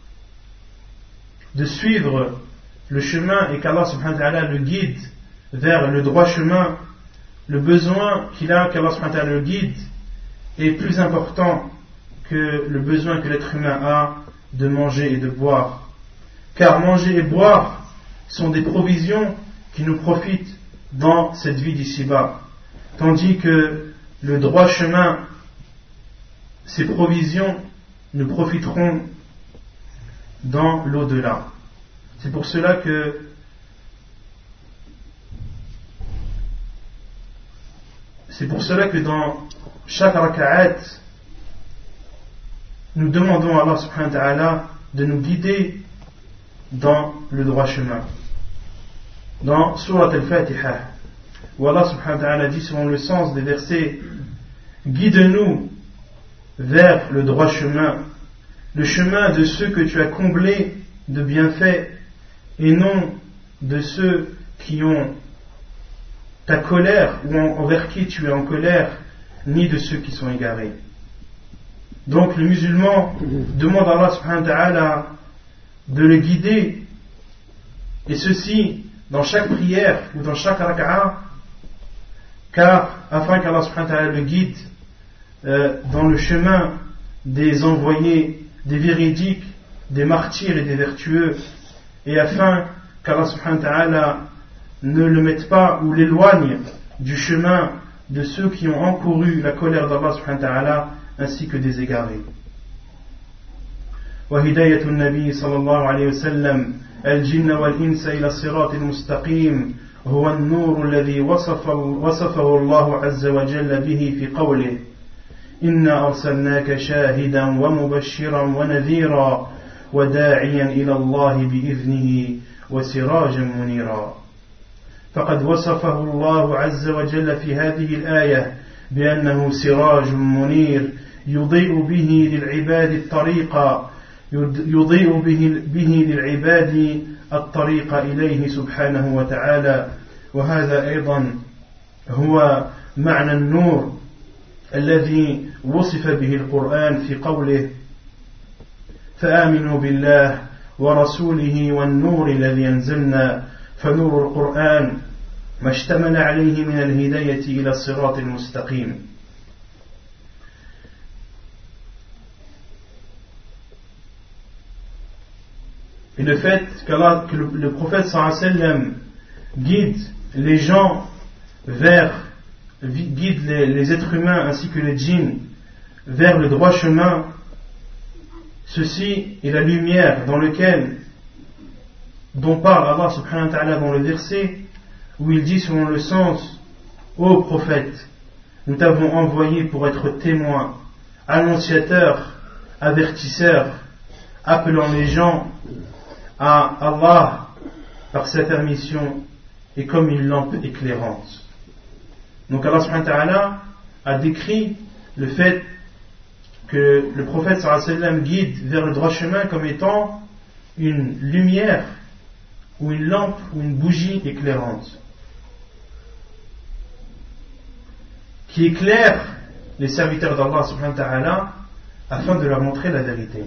de suivre le chemin et qu'Allah subhanahu wa ta'ala le guide vers le droit chemin, le besoin qu'il a qu'Allah subhanahu wa ta'ala le guide est plus important que le besoin que l'être humain a de manger et de boire. Car manger et boire sont des provisions qui nous profitent dans cette vie d'ici-bas, tandis que le droit chemin, ces provisions nous profiteront dans l'au-delà. C'est pour cela que dans chaque raka'at, nous demandons à Allah subhanahu wa ta'ala de nous guider dans le droit chemin. Dans Surat al-Fatiha, où Allah subhanahu wa ta'ala dit selon le sens des versets: guide-nous vers le droit chemin, le chemin de ceux que tu as comblés de bienfaits, et non de ceux qui ont ta colère ou envers qui tu es en colère, ni de ceux qui sont égarés. Donc le musulman demande à Allah subhanahu wa ta'ala de le guider, et ceci dans chaque prière ou dans chaque raka'a, car afin qu'Allah subhanahu wa ta'ala le guide dans le chemin des envoyés, des véridiques, des martyrs et des vertueux, et afin qu'Allah subhanahu wa ta'ala ne le mette pas ou l'éloigne du chemin de ceux qui ont encouru la colère d'Allah subhanahu wa ta'ala, ainsi que des égarés. وهداية النبي صلى الله عليه وسلم الجن والإنس إلى الصراط المستقيم هو النور الذي وصفه الله عز وجل به في قوله: إنا أرسلناك شاهدا ومبشرا ونذيرا وداعيا إلى الله بإذنه وسراجا منيرا. فقد وصفه الله عز وجل في هذه الآية بأنه سراج منير يضيء به للعباد الطريق إليه سبحانه وتعالى. وهذا أيضا هو معنى النور الذي وصف به القرآن في قوله: فآمنوا بالله ورسوله والنور الذي أنزلنا فنور القرآن ما اشتمل عليه من الهداية إلى الصراط المستقيم. Et le fait que le prophète sallallahu alayhi wa sallam guide les gens guide les êtres humains ainsi que les djinns vers le droit chemin, ceci est la lumière dont parle Allah subhanahu wa ta'ala dans le verset où il dit selon le sens: ô prophète, nous t'avons envoyé pour être témoin, annonciateur, avertisseur, appelant les gens à Allah par sa permission et comme une lampe éclairante. Donc Allah subhanahu wa ta'ala a décrit le fait que le prophète sallallahu alayhi wa sallam guide vers le droit chemin comme étant une lumière ou une lampe ou une bougie éclairante qui éclaire les serviteurs d'Allah subhanahu wa ta'ala afin de leur montrer la vérité.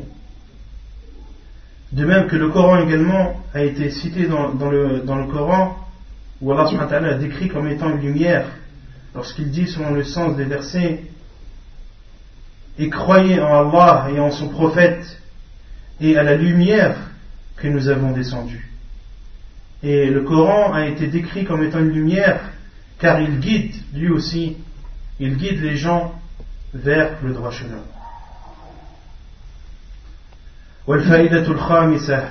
De même que le Coran également a été cité dans le Coran, où Allah subhanahu wa ta'ala a décrit comme étant une lumière lorsqu'il dit selon le sens des versets: et croyez en Allah et en son prophète et à la lumière que nous avons descendue. Et le Coran a été décrit comme étant une lumière car il guide lui aussi, il guide les gens vers le droit chemin. والفائدة الخامسة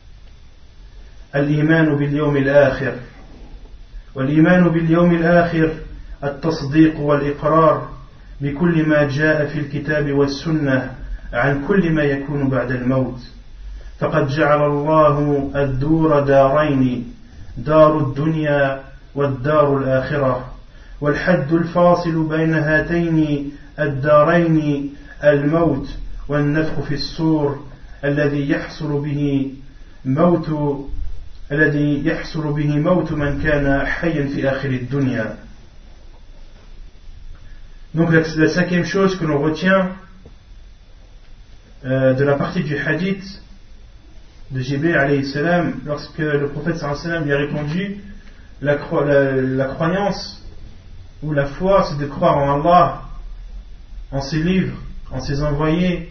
الإيمان باليوم الآخر. والإيمان باليوم الآخر التصديق والإقرار بكل ما جاء في الكتاب والسنة عن كل ما يكون بعد الموت. فقد جعل الله الدور دارين: دار الدنيا والدار الآخرة، والحد الفاصل بين هاتين الدارين الموت والنفخ في الصور الذي يحصل به موت من كان حيا في آخر الدنيا. Donc la cinquième chose que l'on retient de la partie du hadith de Jibril alayhi salam, lorsque le prophète sallallahu alayhi wa sallam lui a répondu: la croyance ou la foi, c'est de croire en Allah, en ses livres, en ses envoyés,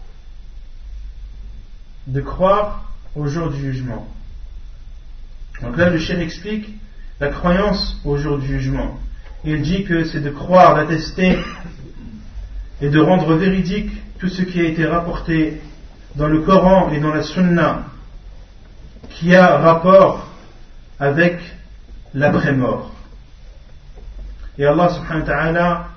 de croire au jour du jugement. Donc là le cheikh explique la croyance au jour du jugement. Il dit que c'est de croire, d'attester et de rendre véridique tout ce qui a été rapporté dans le Coran et dans la Sunna qui a rapport avec l'après-mort. Et Allah subhanahu wa ta'ala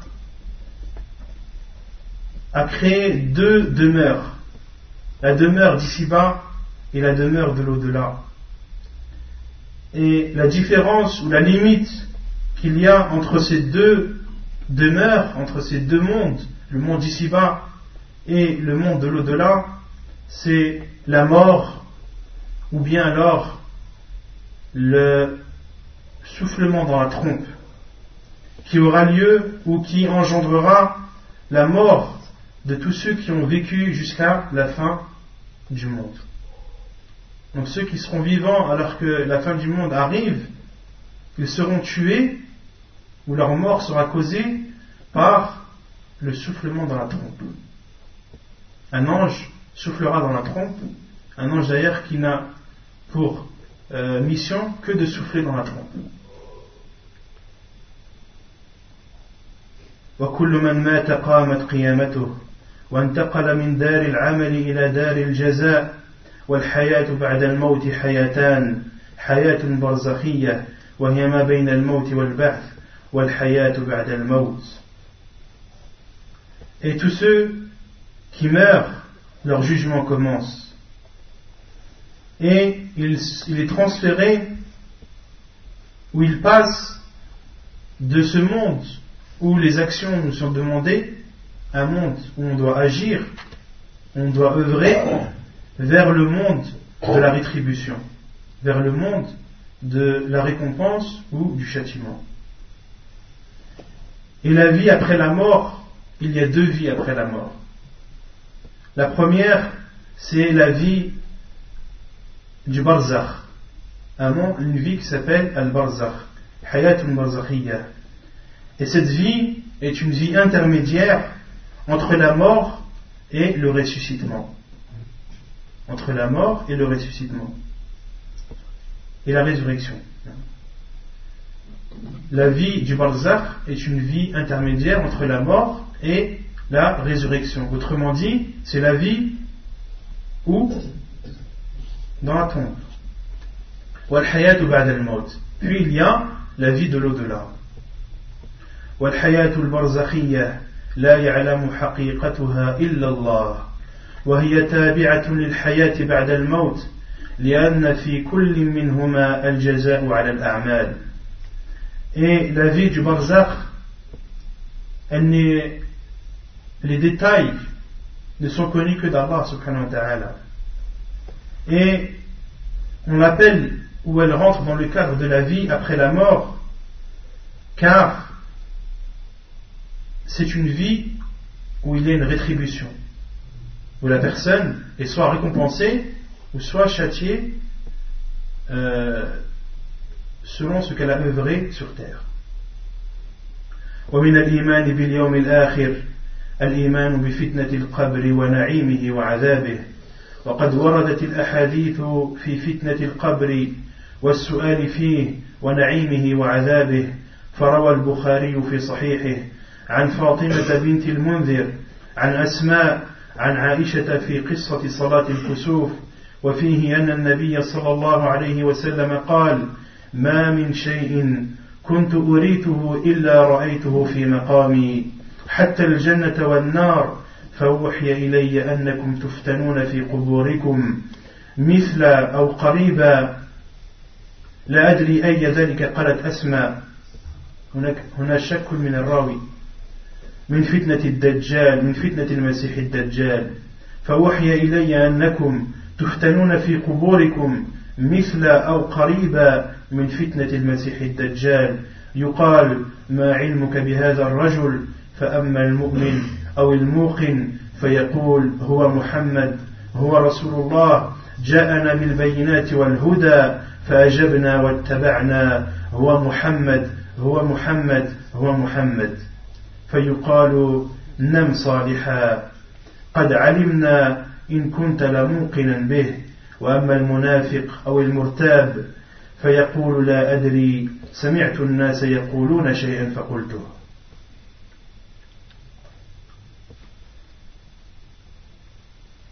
a créé deux demeures, la demeure d'ici-bas et la demeure de l'au-delà. Et la différence ou la limite qu'il y a entre ces deux demeures, entre ces deux mondes, le monde d'ici-bas et le monde de l'au-delà, c'est la mort ou bien alors le soufflement dans la trompe qui aura lieu ou qui engendrera la mort de tous ceux qui ont vécu jusqu'à la fin du monde. Donc ceux qui seront vivants alors que la fin du monde arrive, ils seront tués ou leur mort sera causée par le soufflement dans la trompe. Un ange soufflera dans la trompe, un ange d'ailleurs qui n'a pour mission que de souffler dans la trompe. وكل من مات قامت قيامته وانتقل من دار العمل إلى دار الجزاء والحياة بعد الموت حياتان حياة برزخية وهي ما بين الموت والبعث والحياة بعد الموت. Et tous ceux qui meurent, leur jugement commence. Et il est transféré, ou il passe de ce monde où les actions nous sont demandées, un monde où on doit agir, on doit œuvrer, vers le monde de la rétribution, vers le monde de la récompense ou du châtiment. Et la vie après la mort, il y a deux vies après la mort. La première, c'est la vie du barzakh, une vie qui s'appelle al-barzakh, hayatun barzakhiyya. Et cette vie est une vie intermédiaire entre la mort et le ressuscitement. Entre la mort et le ressuscitement. Et la résurrection. La vie du barzakh est une vie intermédiaire entre la mort et la résurrection. Autrement dit, c'est la vie où? Dans la tombe. وَالْحَيَاةُ بَعْدَ الْمَوْتِ. Puis il y a la vie de l'au-delà. وَالْحَيَاةُ الْبَرْزَخِيَّةُ لَا يَعْلَمُ حَقِيقَتُهَا إِلَّا اللَّهُ وهي تابعة للحياة بعد الموت لأن في كل منهما الجزاء على الأعمال. Et la vie du barzakh, les détails ne sont connus que d'Allah subhanahu wa ta'ala. Et on l'appelle, ou elle rentre dans le cadre de la vie après la mort, car c'est une vie où il y a une rétribution, où la personne est soit récompensée ou soit châtiée selon ce qu'elle a œuvré sur terre. ومن الإيمان باليوم الآخر الإيمان بفتنة القبر ونعيمه وعذابه وقد وردت الأحاديث في فتنة القبر والسؤال فيه ونعيمه وعذابه فروى البخاري في صحيحه عن فاطمة بنت المنذر عن أسماء عن عائشة في قصة صلاة الكسوف وفيه أن النبي صلى الله عليه وسلم قال ما من شيء كنت أريته إلا رأيته في مقامي حتى الجنة والنار فأوحي إلي أنكم تفتنون في قبوركم مثل أو قريبا لا أدري أي ذلك قالت أسماء هنا شك من الراوي من فتنة الدجال من فتنة المسيح الدجال فأوحي إلي أنكم تفتنون في قبوركم مثل أو قريبا من فتنة المسيح الدجال يقال ما علمك بهذا الرجل فأما المؤمن أو الموقن فيقول هو محمد هو رسول الله جاءنا بالبينات والهدى فأجبنا واتبعنا هو محمد هو محمد هو محمد فيقال نم صالحا قد علمنا إن كنت لموقنا به وأما المنافق أو المرتاب فيقول لا أدري سمعت الناس يقولون شيئا فقلته.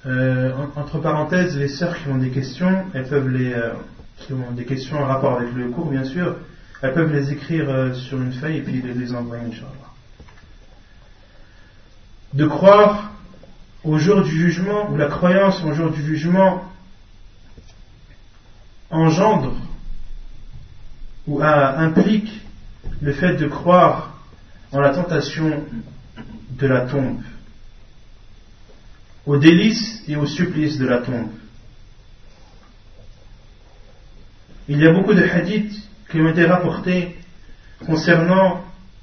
Entre parenthèses, les sœurs qui ont des questions, qui ont des questions en rapport avec le cours, bien sûr, elles peuvent les écrire sur une feuille et puis les envoyer, Inch'Allah. De croire au jour du jugement, ou la croyance au jour du jugement engendre ou implique le fait de croire en la tentation de la tombe, aux délices et aux supplices de la tombe. Il y a beaucoup de hadiths qui ont été rapportés concernant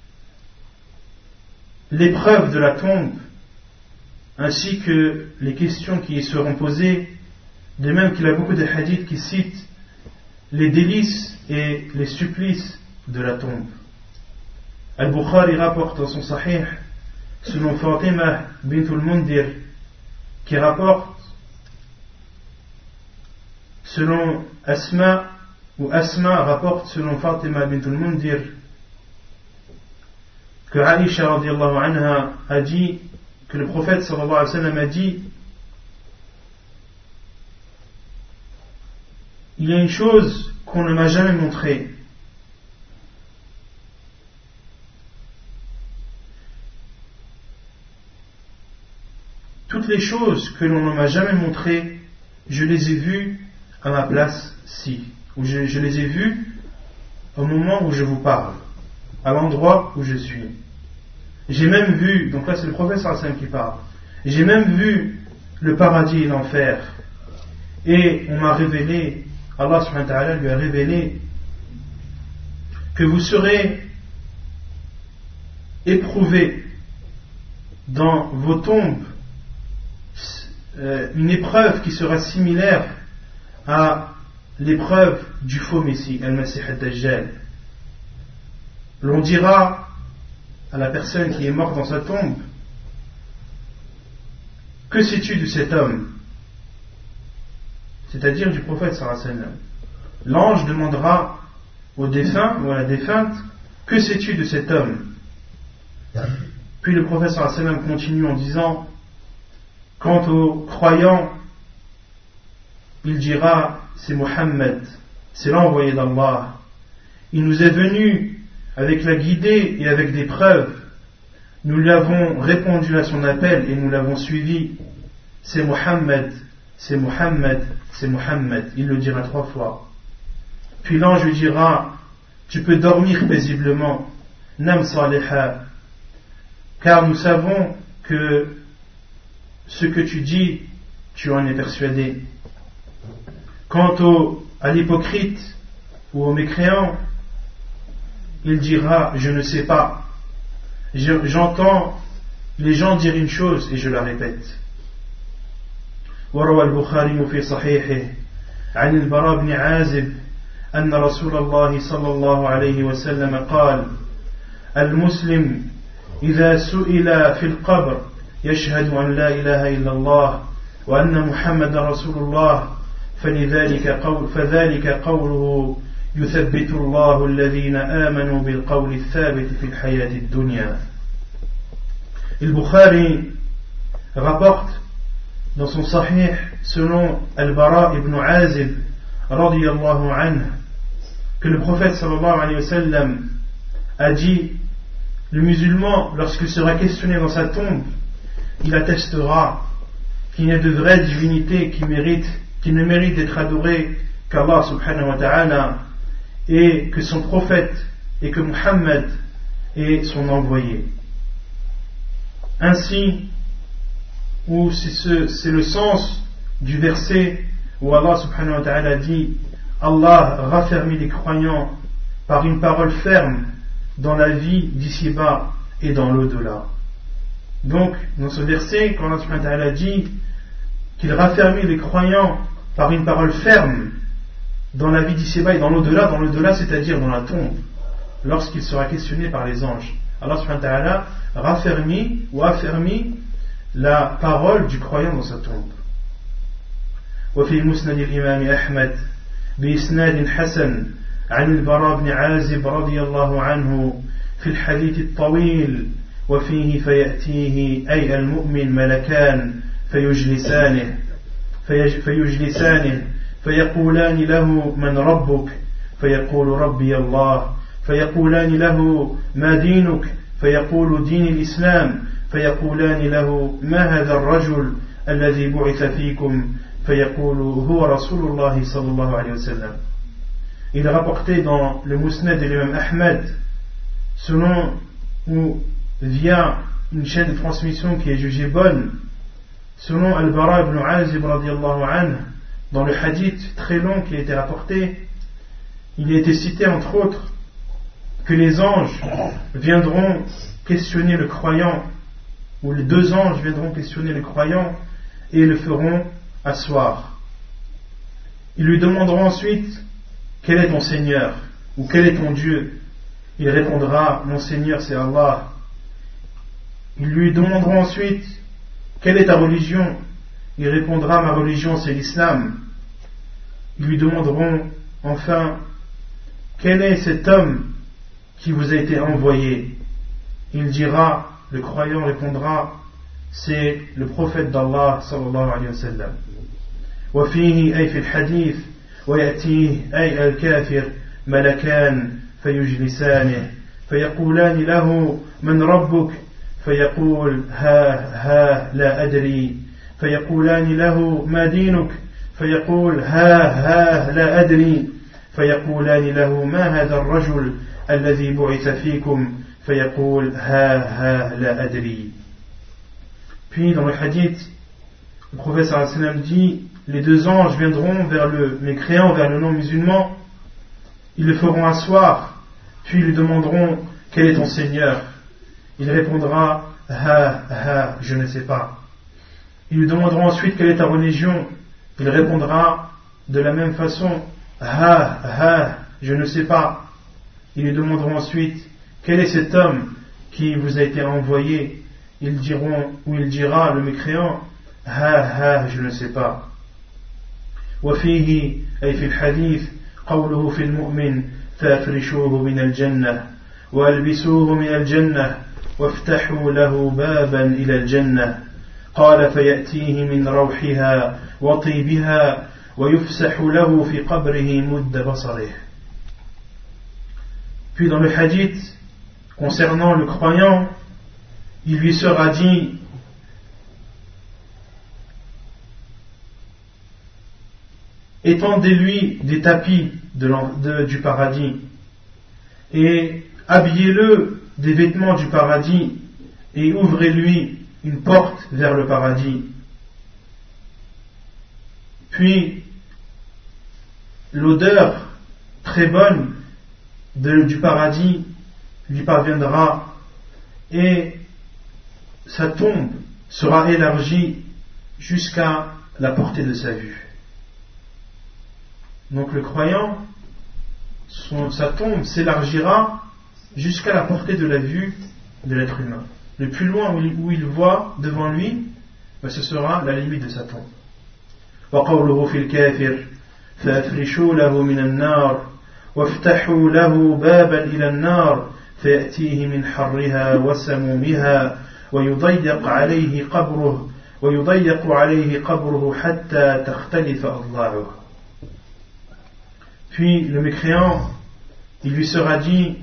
l'épreuve de la tombe, ainsi que les questions qui y seront posées, de même qu'il y a beaucoup de hadiths qui citent les délices et les supplices de la tombe. Al-Bukhari rapporte dans son Sahih, selon Fatima bint al-Mundir, qui rapporte, selon Asma rapporte selon Fatima bint al-Mundir, que Aïcha radiyallahu anha a dit, que le prophète sallallahu alayhi wa sallam a dit: il y a une chose qu'on ne m'a jamais montrée. Toutes les choses que l'on ne m'a jamais montrées, je les ai vues à ma place-ci, ou je les ai vues au moment où je vous parle, à l'endroit où je suis. J'ai même vu, donc là c'est le prophète sallallahu alayhi wa sallam qui parle, j'ai même vu le paradis et l'enfer, et on m'a révélé, Allah subhanahu wa ta'ala lui a révélé que vous serez éprouvés dans vos tombes une épreuve qui sera similaire à l'épreuve du faux Messie, Al-Masih al-Dajjal. L'on dira à la personne qui est morte dans sa tombe: que sais-tu de cet homme? C'est-à-dire du prophète sallallahu alayhi wa sallam. L'ange demandera au défunt ou à la défunte: que sais-tu de cet homme? Puis le prophète sallallahu alayhi wa sallam continue en disant: quant aux croyants, il dira: c'est Muhammad, c'est l'envoyé d'Allah. Il nous est venu avec la guidée et avec des preuves. Nous lui avons répondu à son appel et nous l'avons suivi. C'est Muhammad, c'est Muhammad, c'est Muhammad. Il le dira 3 fois. Puis l'ange lui dira: tu peux dormir paisiblement, Nam saliha, car nous savons que ce que tu dis, tu en es persuadé. Quant à l'hypocrite ou au mécréant, il dira: je ne sais pas. J'entends les gens dire une chose et je la répète. وروى البخاري في صحيحه عن البراء بن عازب أن رسول الله صلى الله عليه وسلم قال: المسلم إذا سئل في القبر يشهد أن لا إله إلا الله وأن محمد رسول الله فذلك قوله يثبت الله الذين آمنوا بالقول الثابت في الحياة الدنيا. Al-Bukhari rapporte dans son Sahih selon Al-Bara ibn Azib radiyallahu anhu que le prophète sallallahu alayhi wa sallam a dit: le musulman, lorsqu'il sera questionné dans sa tombe, il attestera qu'il n'y a de vraie divinité qui ne mérite d'être adoré qu'Allah subhanahu wa ta'ala, et que son prophète et que Muhammad est son envoyé. Ainsi, ou c'est le sens du verset où Allah subhanahu wa ta'ala dit: Allah raffermit les croyants par une parole ferme dans la vie d'ici-bas et dans l'au-delà. Donc, dans ce verset, quand Allah subhanahu wa ta'ala dit qu'il raffermit les croyants par une parole ferme dans la vie d'ici-bas et dans l'au-delà, c'est-à-dire dans la tombe, lorsqu'il sera questionné par les anges, Allah subhanahu wa ta'ala raffermit ou affermit la parole du croyant dans sa tombe. وفي مسند الإمام أحمد بإسناد حسن عن البراء بن عازب رضي الله عنه في الحديث الطويل وفيه فيأتيه أي المؤمن ملكان فيجلسانه فيقولان له من ربك فيقول ربي الله فيقولان له ما دينك فيقول دين الإسلام فيقولان له ما هذا الرجل الذي بعث فيكم فيقول هو رسول الله صلى الله عليه وسلم. Il est rapporté dans le Musnad de l'imam Ahmed, selon où via une chaîne de transmission qui est jugée bonne, selon Al-Bara ibn Azib radiyallahu anhu, dans le hadith très long qui a été rapporté, il a été cité entre autres que les anges viendront questionner le croyant, ou les deux anges viendront questionner le croyant et le feront asseoir. Ils lui demanderont ensuite: quel est ton Seigneur ou quel est ton Dieu? Il répondra: mon Seigneur c'est Allah. Ils lui demanderont ensuite: quelle est ta religion? Il répondra: ma religion c'est l'islam. Ils lui demanderont enfin: quel est cet homme qui vous a été envoyé? Il dira, le croyant répondra: c'est le prophète d'Allah sallallahu alayhi wa sallam. وفيه أي في الحديث ويأتيه أي الكافر ملكان فيجلسانه فيقولان له من ربك فيقول ها لا أدري فيقولان له ما دينك فيقول ها لا أدري فيقولان له ما هذا الرجل الذي بعث فيكم فيقول ها لا أدري. Puis dans le hadith, le prophète sallallahu alayhi wa sallam dit: les deux anges viendront vers le mécréant, vers le non-musulman, ils le feront asseoir, puis ils lui demanderont: quel est ton Seigneur? Il répondra: je ne sais pas. Ils lui demanderont ensuite: quelle est ta religion? Il répondra de la même façon: je ne sais pas. Ils lui demanderont ensuite: quel est cet homme qui vous a été envoyé? Ils diront, ou il dira, le mécréant: je ne sais pas. وفيه أي في الحديث قوله في المؤمن فافرشوه من الجنة والبسوه من الجنة وافتحوا له بابا إلى الجنة قال فيأتيه من روحها وطيبها ويفسح له في قبره مد بصره. Puis dans le hadith concernant le croyant, il lui sera dit: étendez-lui des tapis du paradis et habillez-le des vêtements du paradis et ouvrez-lui une porte vers le paradis. Puis l'odeur très bonne du paradis lui parviendra et sa tombe sera élargie jusqu'à la portée de sa vue. Donc le croyant, sa tombe s'élargira jusqu'à la portée de la vue de l'être humain. Le plus loin où il voit devant lui, ce sera la limite de sa tombe. وقوله في الكافر فأفرشوا له من النار وافتحوا له بابا إلى النار فيأتيه من حرها وسمومها ويضيق عليه قبره حتى تختلف أضلاعه. Puis le mécréant, il lui sera dit: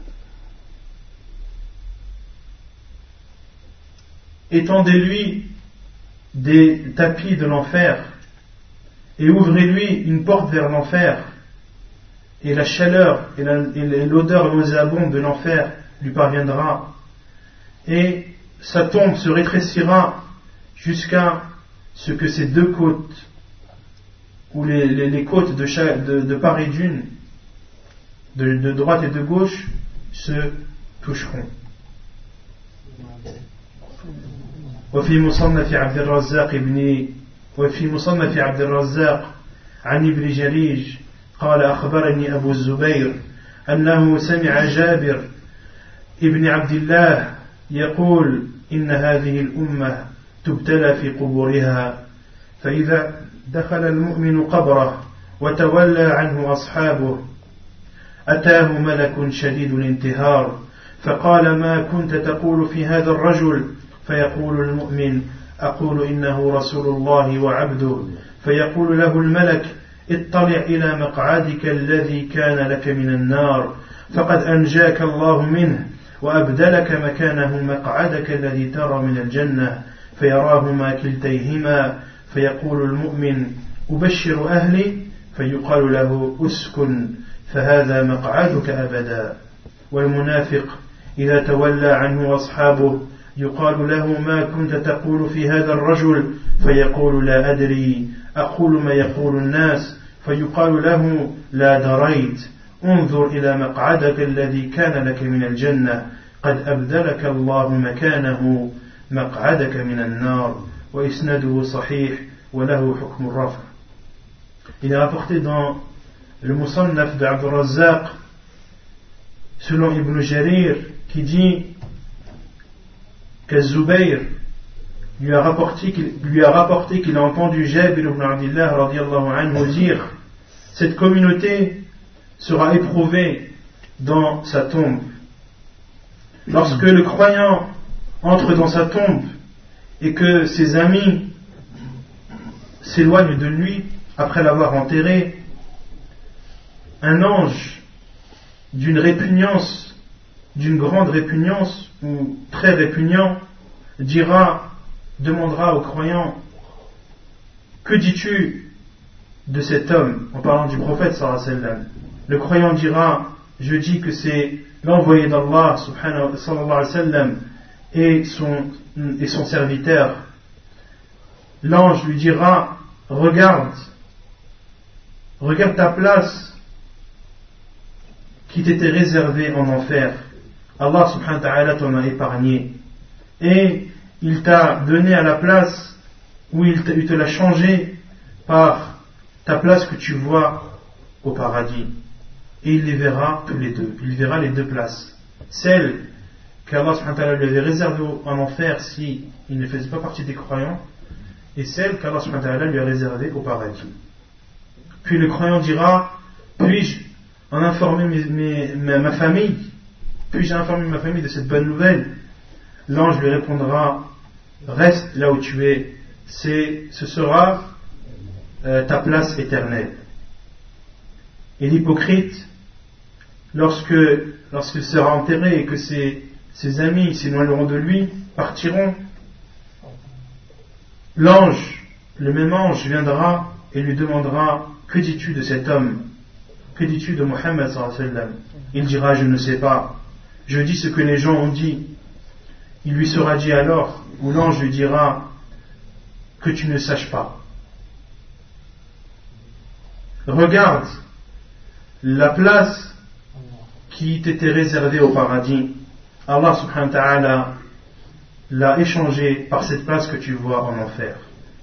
étendez-lui des tapis de l'enfer et ouvrez-lui une porte vers l'enfer, et la chaleur et l'odeur nauséabonde de l'enfer lui parviendra, et sa tombe se rétrécira jusqu'à ce que ses deux côtes, ou les côtes de part et d'une, de droite et de gauche, se toucheront. وفي مصنف عبد الرزاق عن ابن جريج قال أخبرني أبو الزبير أنه سمع جابر ابن عبد الله يقول: إن هذه الأمة تبتلى في قبورها، فإذا دخل المؤمن قبره وتولى عنه أصحابه أتاه ملك شديد الانتهار فقال: ما كنت تقول في هذا الرجل؟ فيقول المؤمن: أقول إنه رسول الله وعبده فيقول له الملك اطلع إلى مقعدك الذي كان لك من النار فقد أنجاك الله منه وأبدلك مكانه مقعدك الذي ترى من الجنة فيراهما كلتيهما فيقول المؤمن أبشر أهلي فيقال له أسكن فهذا مقعدك أبدا والمنافق إذا تولى عنه أصحابه يقال له ما كنت تقول في هذا الرجل فيقول لا أدري أقول ما يقول الناس فيقال له لا دريت انظر إلى مقعدك الذي كان لك من الجنة قد أبدلك الله مكانه مقعدك من النار وإسناده صحيح وله حكم الرفع. Il est rapporté dans le Musannaf d'Abd al-Razzaq selon Ibn Jarir qui dit que Zubayr lui a rapporté qu'il a entendu Jabir ibn Abdillah radiyallahu anhu dire cette communauté sera éprouvée dans sa tombe. Lorsque le croyant entre dans sa tombe et que ses amis s'éloignent de lui après l'avoir enterré, un ange d'une répugnance, d'une grande répugnance ou très répugnant, demandera au croyant que dis-tu de cet homme, en parlant du prophète sallallahu alayhi wa sallam. Le croyant dira je dis que c'est l'envoyé d'Allah sallallahu alayhi wa sallam et son serviteur. L'ange lui dira regarde ta place qui t'était réservée en enfer. Allah subhanahu wa ta'ala t'en a épargné et il t'a donné à la place où il te l'a changé par ta place que tu vois au paradis. Et il les verra tous les deux. Il verra les deux places. Celle qu'Allah subhanahu wa ta'ala lui avait réservée en enfer si il ne faisait pas partie des croyants, et celle qu'Allah subhanahu wa ta'ala lui a réservée au paradis. Puis le croyant dira puis-je en informer ma famille? Puis-je informer ma famille de cette bonne nouvelle? L'ange lui répondra reste là où tu es, ce sera ta place éternelle. Et l'hypocrite, lorsqu'il sera enterré et que ses amis s'éloigneront de lui, partiront, le même ange viendra et lui demandera que dis-tu de cet homme? Que dis-tu de Muhammad sallallahu alayhi wa sallam? Il dira je ne sais pas, je dis ce que les gens ont dit. Il lui sera dit alors, ou l'ange lui dira que tu ne saches pas. Regarde la place qui t'était réservée au paradis. Allah subhanahu wa ta'ala l'a échangée par cette place que tu vois en enfer.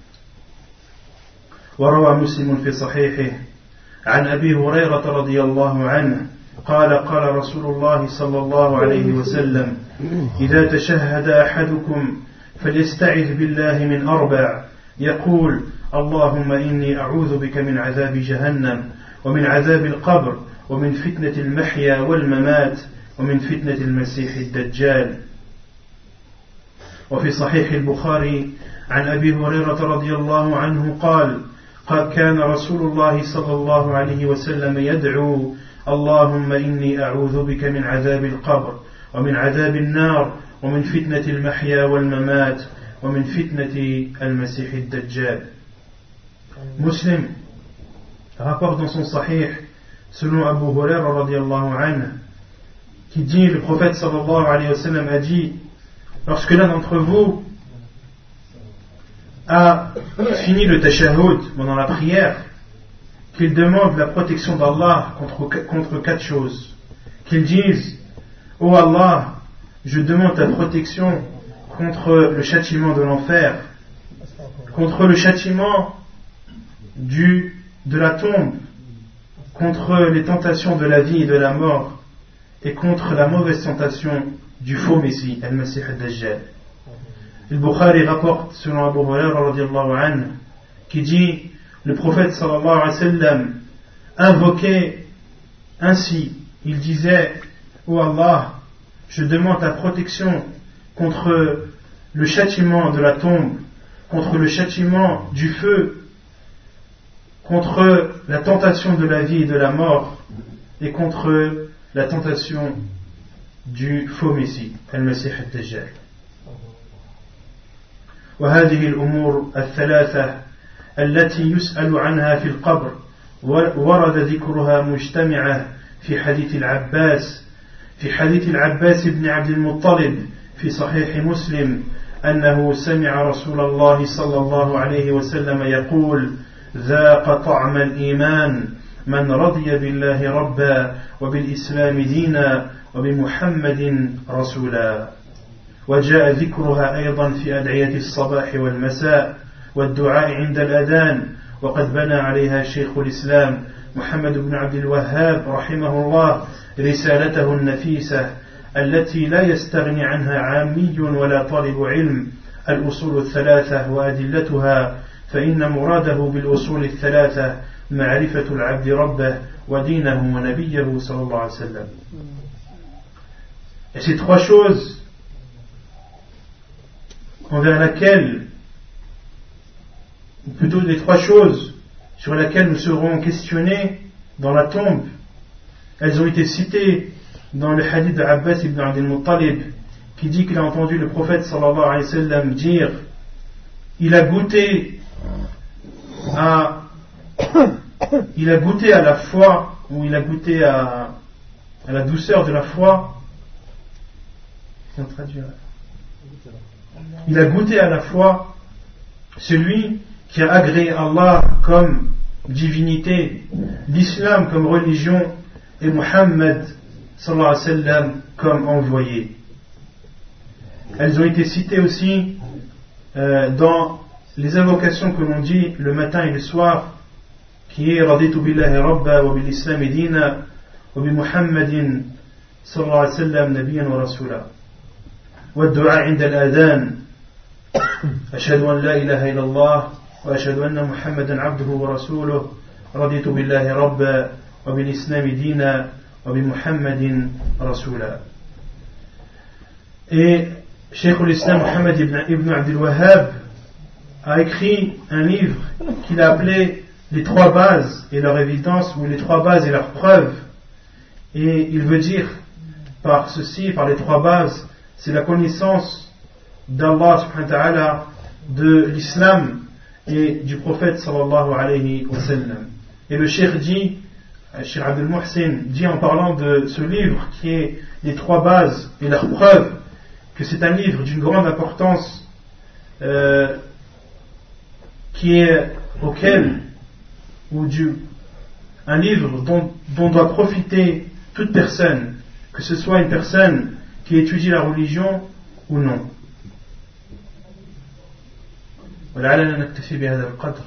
وروى مسلم في صحيحه عن أبي هريرة رضي الله عنه قال قال رسول الله صلى الله عليه وسلم إذا تشهد أحدكم فليستعذ بالله من أربع يقول اللهم إني أعوذ بك من عذاب جهنم ومن عذاب القبر ومن فتنة المحيا والممات ومن فتنة المسيح الدجال. وفي صحيح البخاري عن أبي هريرة رضي الله عنه قال كان رسول الله صلى الله عليه وسلم يدعو اللهم إني أعوذ بك من عذاب القبر ومن عذاب النار ومن فتنة المحيا والممات ومن فتنة المسيح الدجال. Muslim rapporte dans son sahih selon Abu Hurairah radiyallahu anhu qui dit le prophète sallallahu alayhi wa sallam a dit lorsque l'un d'entre vous a fini le tashahhud pendant la prière, qu'il demande la protection d'Allah contre quatre choses. Qu'il dise ô Allah, je demande ta protection contre le châtiment de l'enfer, contre le châtiment de la tombe, contre les tentations de la vie et de la mort, et contre la mauvaise tentation du faux Messie, Al-Masih al-Dajjal. Le Bukhari rapporte selon Abu Hurairah radiyallahu anhu qui dit le prophète sallallahu alayhi wa sallam invoquait ainsi, il disait ô Allah, je demande ta protection contre le châtiment de la tombe, contre le châtiment du feu, contre la tentation de la vie et de la mort, et contre la tentation du faux Messie, Al-Masih al-Dajjal. وهذه الأمور الثلاثة التي يسأل عنها في القبر ورد ذكرها مجتمعة في حديث العباس بن عبد المطلب في صحيح مسلم أنه سمع رسول الله صلى الله عليه وسلم يقول: ذاق طعم الإيمان من رضي بالله ربا وبالإسلام دينا وبمحمد رسولا. وجاء ذكرها أيضا في أدعية الصباح والمساء والدعاء عند الأذان، وقد بنى عليها شيخ الإسلام محمد بن عبد الوهاب رحمه الله رسالته النفيسة التي لا يستغني عنها عامي ولا طالب علم، الأصول الثلاثة وأدلتها، فإن مراده بالأصول الثلاثة معرفة العبد ربه ودينه ونبيه صلى الله عليه وسلم. Et ces trois choses envers laquelle, ou plutôt les trois choses sur lesquelles nous serons questionnés dans la tombe, elles ont été citées dans le hadith de Abbas ibn Abd al-Muttalib, qui dit qu'il a entendu le prophète sallallahu alayhi wa sallam dire: il a goûté à la foi, ou il a goûté à la douceur de la foi. Il a goûté à la foi celui qui a agréé Allah comme divinité, l'islam comme religion et Muhammad sallallahu alayhi wa sallam comme envoyé. Elles ont été citées aussi dans les invocations que l'on dit le matin et le soir, qui est Raditu billahi rabba wa bil islam dina wa bi Muhammadin sallallahu alayhi wa sallam nabiyyan wa rasula. والدعاء عند الأذان أشهد أن لا إله إلا الله وأشهد أن محمدا عبده ورسوله رضيت بالله ربا وبالإسلام دينا وبمحمد رسولا. Et Cheikh l'Islam Mohammed ibn Abd al-Wahhab a écrit un livre qu'il a appelé Les trois bases et leur évidence, ou les trois bases et leurs preuves. Et il veut dire par ceci, par les trois bases, c'est la connaissance d'Allah subhanahu wa ta'ala, de l'islam et du prophète sallallahu alayhi wa sallam. Et le cheikh dit, Cheikh Abdel Mohsin dit en parlant de ce livre qui est les trois bases et leurs preuves, que c'est un livre d'une grande importance qui est un livre dont doit profiter toute personne, que ce soit une personne qui étudie la religion ou non. ولعلنا نكتفي بهذا القدر.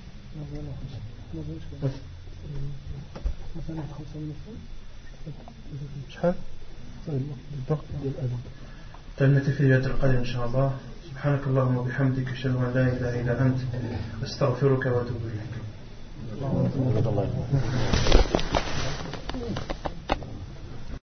نكتفي بهذا القدر إن شاء الله. سبحانك اللهم وبحمدك أشهد أن لا إله إلا أنت أستغفرك وأتوب إليك.